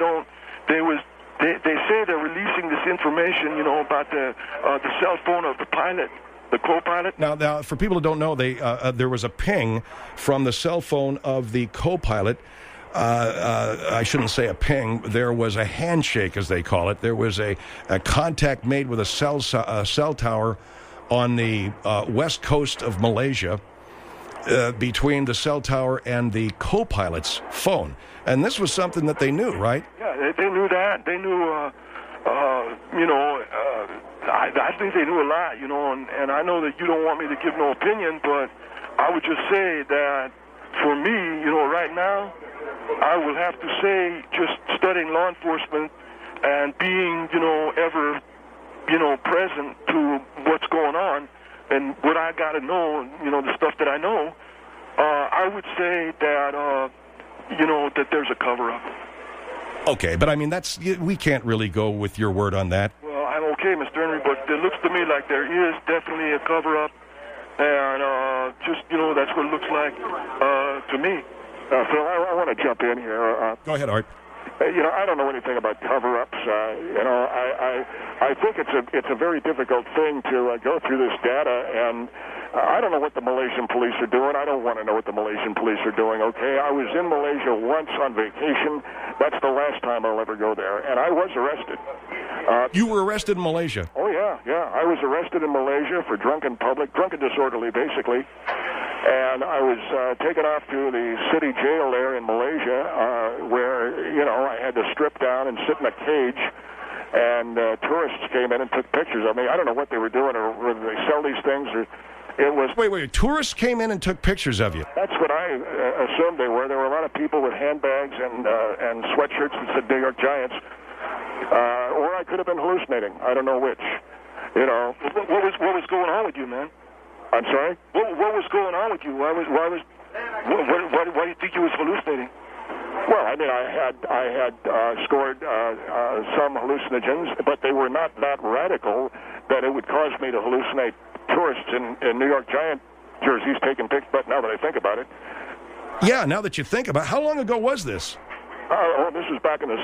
They say they're releasing this information, about the cell phone of the pilot, the co-pilot. Now, for people who don't know, there was a ping from the cell phone of the co-pilot. I shouldn't say a ping. There was a handshake, as they call it. There was a contact made with a cell tower on the west coast of Malaysia between the cell tower and the co-pilot's phone. And this was something that they knew, right? Yeah, they knew that. They knew, I think they knew a lot, and I know that you don't want me to give no opinion, but I would just say that for me, right now, I will have to say just studying law enforcement and being, ever, present to what's going on and what I got to know, the stuff that I know, I would say that, that there's a cover-up. Okay, but I mean, we can't really go with your word on that. Well, I'm okay, Mr. Henry, but it looks to me like there is definitely a cover-up, and that's what it looks like to me. Phil, I want to jump in here. Go ahead, Art. I don't know anything about cover-ups. I think it's a very difficult thing to go through this data, and I don't know what the Malaysian police are doing. I don't want to know what the Malaysian police are doing, okay? I was in Malaysia once on vacation. That's the last time I'll ever go there, and I was arrested. You were arrested in Malaysia? Oh, yeah. I was arrested in Malaysia for drunken disorderly, basically. And I was taken off to the city jail there in Malaysia, where, I had to strip down and sit in a cage, and tourists came in and took pictures of me. I don't know what they were doing, or whether they sell these things, or it was... Wait, tourists came in and took pictures of you? That's what I assumed they were. There were a lot of people with handbags and sweatshirts that said New York Giants, or I could have been hallucinating. I don't know which. What was going on with you, man? I'm sorry? What was going on with you? Why do you think you was hallucinating? Well, I mean, I had scored some hallucinogens, but they were not that radical that it would cause me to hallucinate tourists in New York Giant jerseys taking pictures. But now that I think about it, yeah, now that you think about it, how long ago was this? This was back in the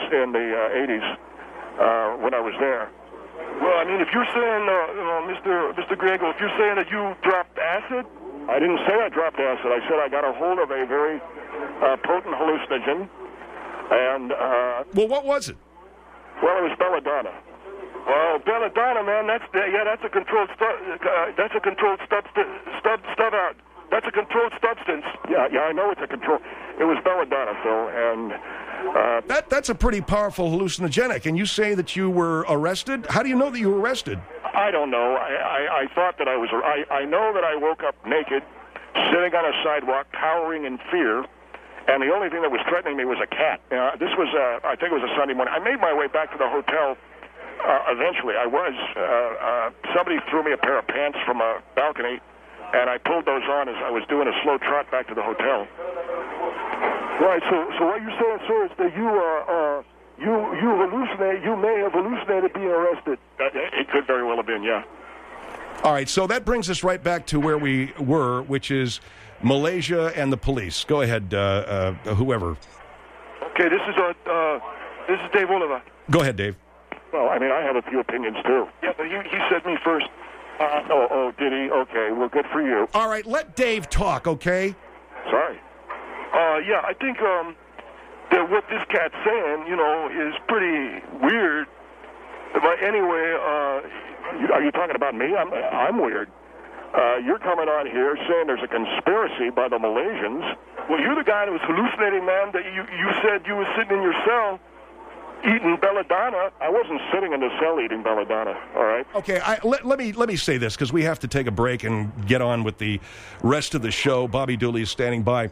80s when I was there. Well, I mean, if you're saying, Mr. Grego, if you're saying that you dropped acid? I didn't say I dropped acid. I said I got a hold of a very potent hallucinogen. And well, what was it? Well, it was belladonna. Well, belladonna, man, that's a controlled that's a controlled That's a controlled substance. Yeah, I know it's a control. It was belladonna, Phil, and that's a pretty powerful hallucinogenic. And you say that you were arrested? How do you know that you were arrested? I don't know. I thought that I was. I know that I woke up naked, sitting on a sidewalk, cowering in fear, and the only thing that was threatening me was a cat. This was, I think it was a Sunday morning. I made my way back to the hotel. Eventually, somebody threw me a pair of pants from a balcony, and I pulled those on as I was doing a slow trot back to the hotel. Right. So what you're saying, sir, is that you hallucinate. You may have hallucinated being arrested. It could very well have been, yeah. All right, so that brings us right back to where we were, which is Malaysia and the police. Go ahead, whoever. Okay, this is Dave Oliver. Go ahead, Dave. Well, I mean, I have a few opinions too. Yeah, but he said me first. Did he? Okay, well, good for you. All right, let Dave talk, okay? Sorry. Yeah, I think that what this cat's saying, is pretty weird. But anyway, are you talking about me? I'm weird. You're coming on here saying there's a conspiracy by the Malaysians. Well, you're the guy that was hallucinating, man. That you said you were sitting in your cell eating belladonna. I wasn't sitting in the cell eating belladonna. All right. Okay, let me say this because we have to take a break and get on with the rest of the show. Bobby Dooley is standing by.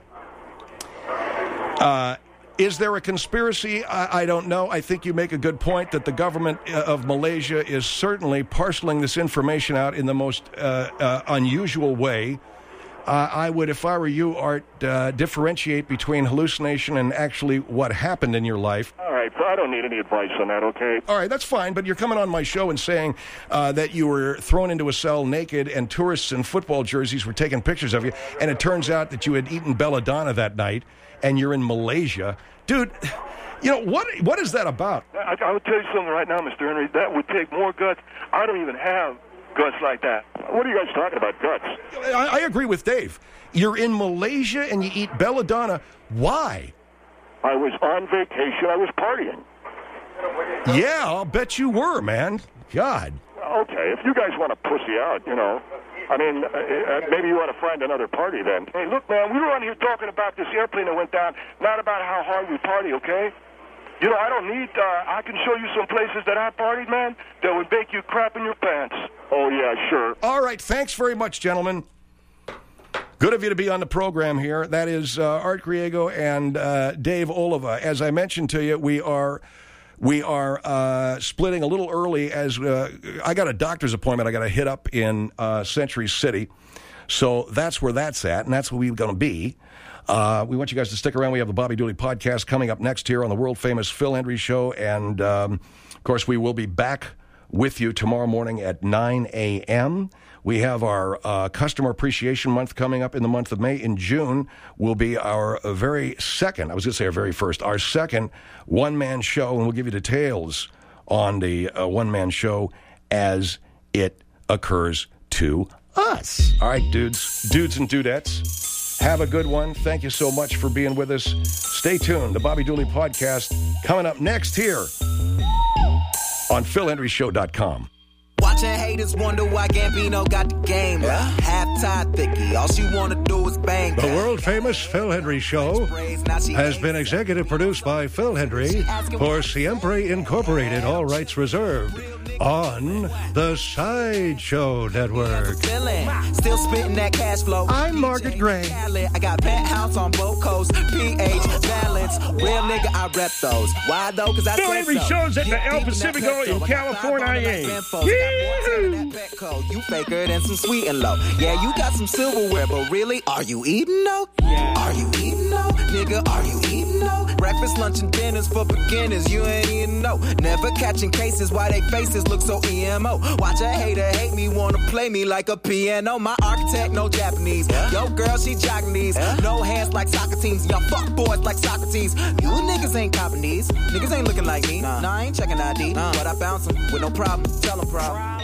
Is there a conspiracy? I don't know. I think you make a good point that the government of Malaysia is certainly parceling this information out in the most unusual way. I would, if I were you, Art, differentiate between hallucination and actually what happened in your life. All right, so I don't need any advice on that, okay? All right, that's fine, but you're coming on my show and saying that you were thrown into a cell naked and tourists in football jerseys were taking pictures of you, and it turns out that you had eaten belladonna that night, and you're in Malaysia. Dude, what is that about? I would tell you something right now, Mr. Henry. That would take more guts. I don't even have guts like that. What are you guys talking about, guts? I agree with Dave. You're in Malaysia and you eat belladonna. Why? I was on vacation. I was partying. Yeah, I'll bet you were, man. God. Okay, if you guys want to pussy out, I mean, maybe you ought to find another party then. Hey, look, man, we were on here talking about this airplane that went down, not about how hard we party, okay? I don't need, I can show you some places that I partied, man, that would make you crap in your pants. Oh, yeah, sure. All right, thanks very much, gentlemen. Good of you to be on the program here. That is Art Griego and Dave Oliva. As I mentioned to you, we are splitting a little early as I got a doctor's appointment I got to hit up in Century City. So that's where that's at, and that's where we're going to be. We want you guys to stick around. We have the Bobby Dooley podcast coming up next here on the world-famous Phil Hendrie Show. And, of course, we will be back with you tomorrow morning at 9 a.m. We have our Customer Appreciation Month coming up in the month of May. In June will be our very second, I was going to say our very first, our second one-man show. And we'll give you details on the one-man show as it occurs to us. All right, dudes and dudettes. Have a good one. Thank you so much for being with us. Stay tuned. The Bobby Dooley podcast coming up next here on PhilHenryShow.com. Watching haters wonder why Gambino got the game. Half-tied thicky, all she wanna do is bang. The world-famous Phil Hendrie Show has been executive produced by Phil Hendrie for Siempre Incorporated, all rights reserved, on the Sideshow Network. Still spitting that cash flow. I'm Margaret Gray. I got penthouse on both coasts. PH, balance, real nigga, I rep those. Why though? Cause I Phil said Hendrie so. Shows at the Get El deep in that Pacifico petrol. in I got California. $5 on that you faker than some sweet and low. Yeah, you got some silverware, but really, are you eating though? Are you eating though? Nigga, are you eating though? Breakfast, lunch, and dinners for beginners. You ain't eating though. Never catching cases why they faces look so emo. Watch a hater hate me, wanna play me like a piano. My architect, no Japanese. Yo, girl, she Japanese. No hands like soccer teams. Y'all fuck boys like Socrates. You niggas ain't copping these. Niggas ain't looking like me. Nah, I ain't checking ID. But I bounce them with no problem. Tell them problem.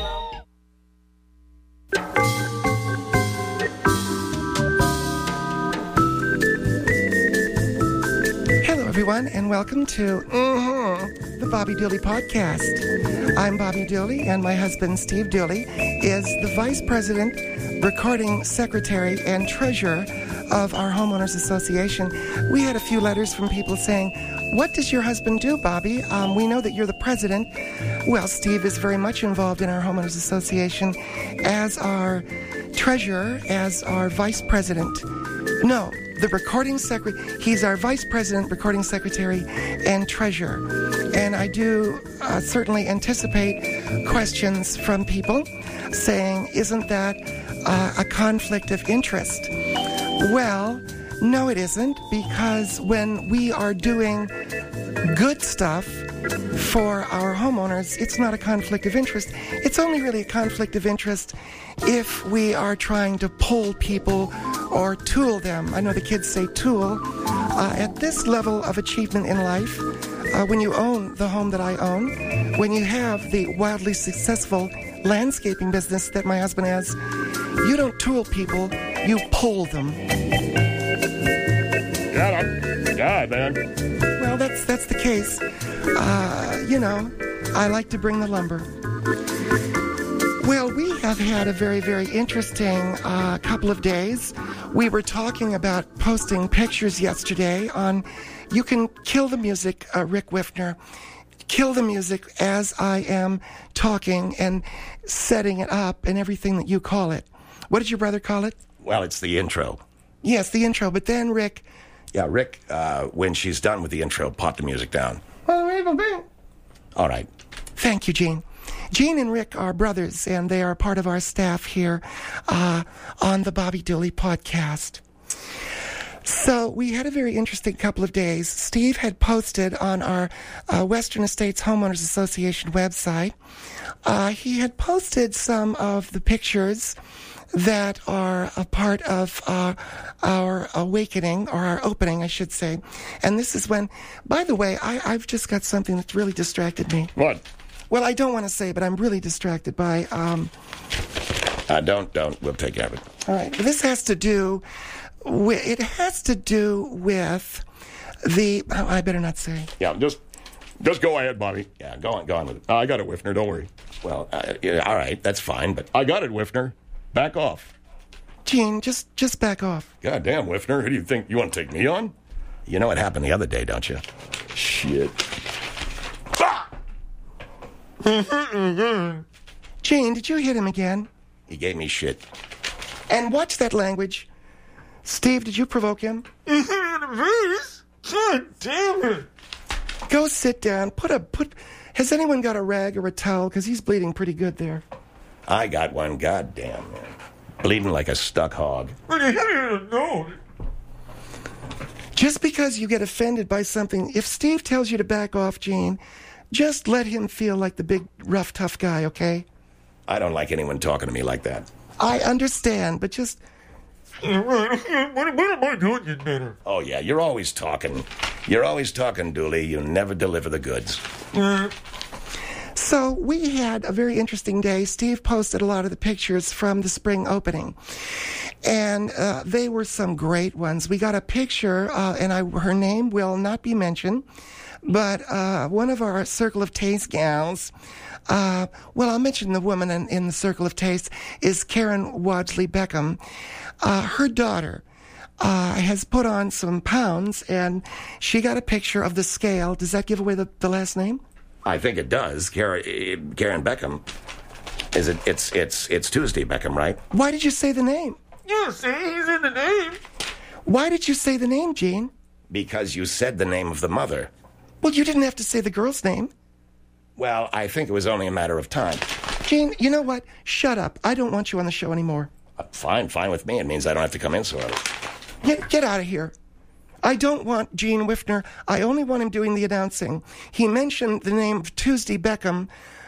Hello, everyone, and welcome to the Bobby Dooley podcast. I'm Bobby Dooley, and my husband, Steve Dooley, is the Vice President, Recording Secretary, and Treasurer of our Homeowners Association. We had a few letters from people saying, "What does your husband do, Bobby? We know that you're the president." Well, Steve is very much involved in our Homeowners Association as our treasurer, as our vice president. No, the recording secretary. He's our vice president, recording secretary, and treasurer. And I do certainly anticipate questions from people saying, "Isn't that a conflict of interest?" Well, no, it isn't, because when we are doing good stuff for our homeowners, it's not a conflict of interest. It's only really a conflict of interest if we are trying to pull people or tool them. I know the kids say tool. At this level of achievement in life, when you own the home that I own, when you have the wildly successful landscaping business that my husband has, you don't tool people, you pull them. God, man. Well, that's the case. I like to bring the lumber. Well, we have had a very, very interesting couple of days. We were talking about posting pictures yesterday on You Can Kill the Music, Rick Wiffner. Kill the music as I am talking and setting it up and everything that you call it. What did your brother call it? Well, it's the intro. Yes, the intro. But then, Rick... Yeah, Rick, when she's done with the intro, pop the music down. All right. Thank you, Gene. Gene and Rick are brothers, and they are part of our staff here on the Bobby Dooley podcast. So we had a very interesting couple of days. Steve had posted on our Western Estates Homeowners Association website. He had posted some of the pictures that are a part of our awakening, or our opening, I should say. And this is when, by the way, I've just got something that's really distracted me. What? Well, I don't want to say, but I'm really distracted by... Don't. We'll take care of it. All right. This has to do with... It has to do with the... Oh, I better not say. Yeah, just go ahead, Bobby. Yeah, go on with it. I got it, Wiffner. Don't worry. Well, yeah, all right, that's fine, but... I got it, Wiffner. Back off. Gene, just back off. God damn, Wiffner. Who do you think? You want to take me on? You know what happened the other day, don't you? Shit. Gene, did you hit him again? He gave me shit. And watch that language. Steve, did you provoke him? God damn it. Go sit down. Has anyone got a rag or a towel? Because he's bleeding pretty good there. I got one, goddamn, man. Bleeding like a stuck hog. Just because you get offended by something, if Steve tells you to back off, Gene, just let him feel like the big, rough, tough guy, okay? I don't like anyone talking to me like that. I understand, but just... What am I doing you better? Oh, yeah, you're always talking. You're always talking, Dooley. You never deliver the goods. So we had a very interesting day. Steve posted a lot of the pictures from the spring opening. And they were some great ones. We got a picture, and her name will not be mentioned, but one of our Circle of Taste gals, well, I'll mention the woman in the Circle of Taste, is Karen Wadsley Beckham. Her daughter has put on some pounds, and she got a picture of the scale. Does that give away the last name? I think it does. Karen Beckham. It's Tuesday Beckham, right? Why did you say the name? Yeah, see, he's in the name. Why did you say the name, Gene? Because you said the name of the mother. Well, you didn't have to say the girl's name. Well, I think it was only a matter of time. Gene, you know what? Shut up. I don't want you on the show anymore. Fine with me. It means I don't have to come in so early. Get out of here. I don't want Gene Wiffner. I only want him doing the announcing. He mentioned the name of Tuesday Beckham.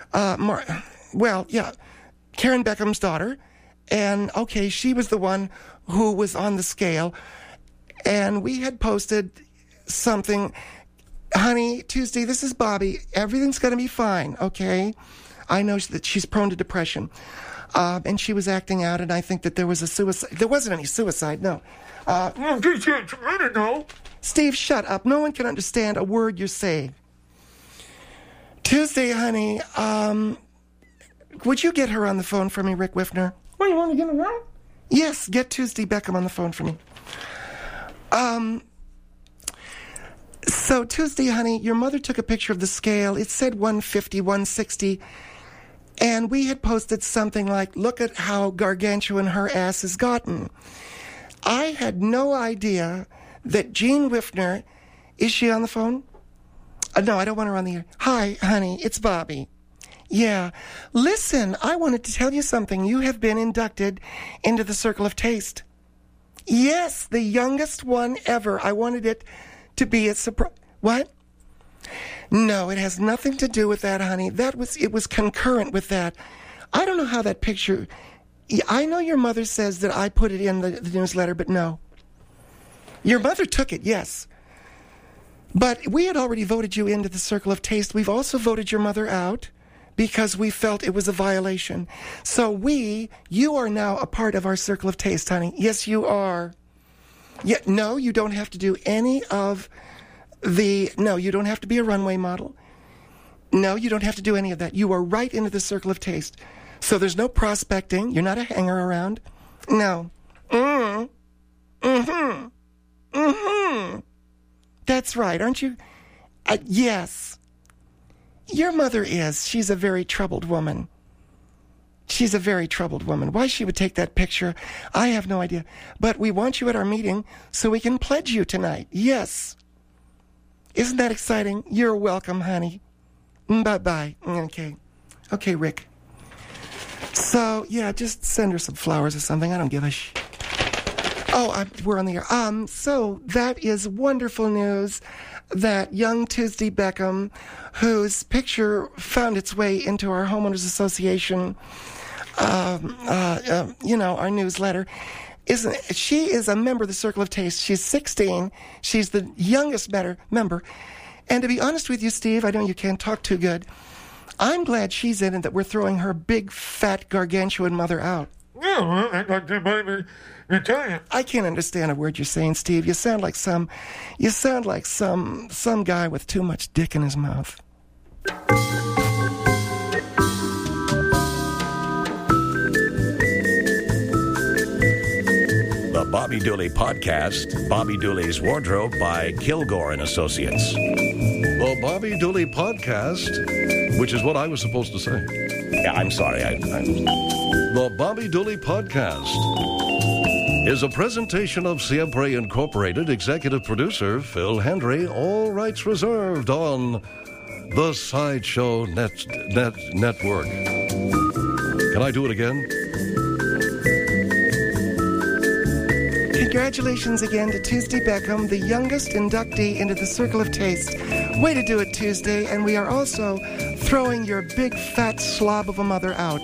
Karen Beckham's daughter. And, okay, she was the one who was on the scale. And we had posted something. Honey, Tuesday, this is Bobby. Everything's going to be fine, okay? I know that she's prone to depression. And she was acting out, and I think that there was a suicide. There wasn't any suicide, no. I don't know. Steve, shut up. No one can understand a word you're saying. Tuesday, honey, would you get her on the phone for me, Rick Wiffner? What, you want to get her on? Yes, get Tuesday Beckham on the phone for me. So, Tuesday, honey, your mother took a picture of the scale. It said 150, 160. And we had posted something like, look at how gargantuan her ass has gotten. I had no idea that Gene Wiffner... Is she on the phone? No, I don't want her on the air. Hi, honey, it's Bobby. Yeah. Listen, I wanted to tell you something. You have been inducted into the Circle of Taste. Yes, the youngest one ever. I wanted it to be a surprise. What? No, it has nothing to do with that, honey. It was concurrent with that. I don't know how that picture... I know your mother says that I put it in the newsletter, but no. Your mother took it, yes. But we had already voted you into the Circle of Taste. We've also voted your mother out because we felt it was a violation. So you are now a part of our Circle of Taste, honey. Yes, you are. Yet, no, you don't have to do any of no, you don't have to be a runway model. No, you don't have to do any of that. You are right into the Circle of Taste. So there's no prospecting. You're not a hanger around. No. That's right, aren't you? Yes. Your mother is. She's a very troubled woman. She's a very troubled woman. Why she would take that picture, I have no idea. But we want you at our meeting so we can pledge you tonight. Yes. Isn't that exciting? You're welcome, honey. Bye-bye. Okay. Okay, Rick. So, yeah, just send her some flowers or something. I don't give a we're on the air. So that is wonderful news that young Tuesday Beckham, whose picture found its way into our Homeowners Association, our newsletter, she is a member of the Circle of Taste. She's 16. She's the youngest member. And to be honest with you, Steve, I know you can't talk too good. I'm glad she's in and that we're throwing her big, fat, gargantuan mother out. I can't understand a word you're saying, Steve. You sound like some guy with too much dick in his mouth. The Bobby Dooley Podcast, Bobby Dooley's Wardrobe by Kilgore and Associates. The Bobby Dooley Podcast, which is what I was supposed to say. Yeah, I'm sorry. The Bobby Dooley Podcast is a presentation of Siempre Incorporated, executive producer Phil Hendry, all rights reserved on the Sideshow Network. Can I do it again? Congratulations again to Tuesday Beckham, the youngest inductee into the Circle of Taste. Way to do it, Tuesday, and we are also throwing your big fat slob of a mother out.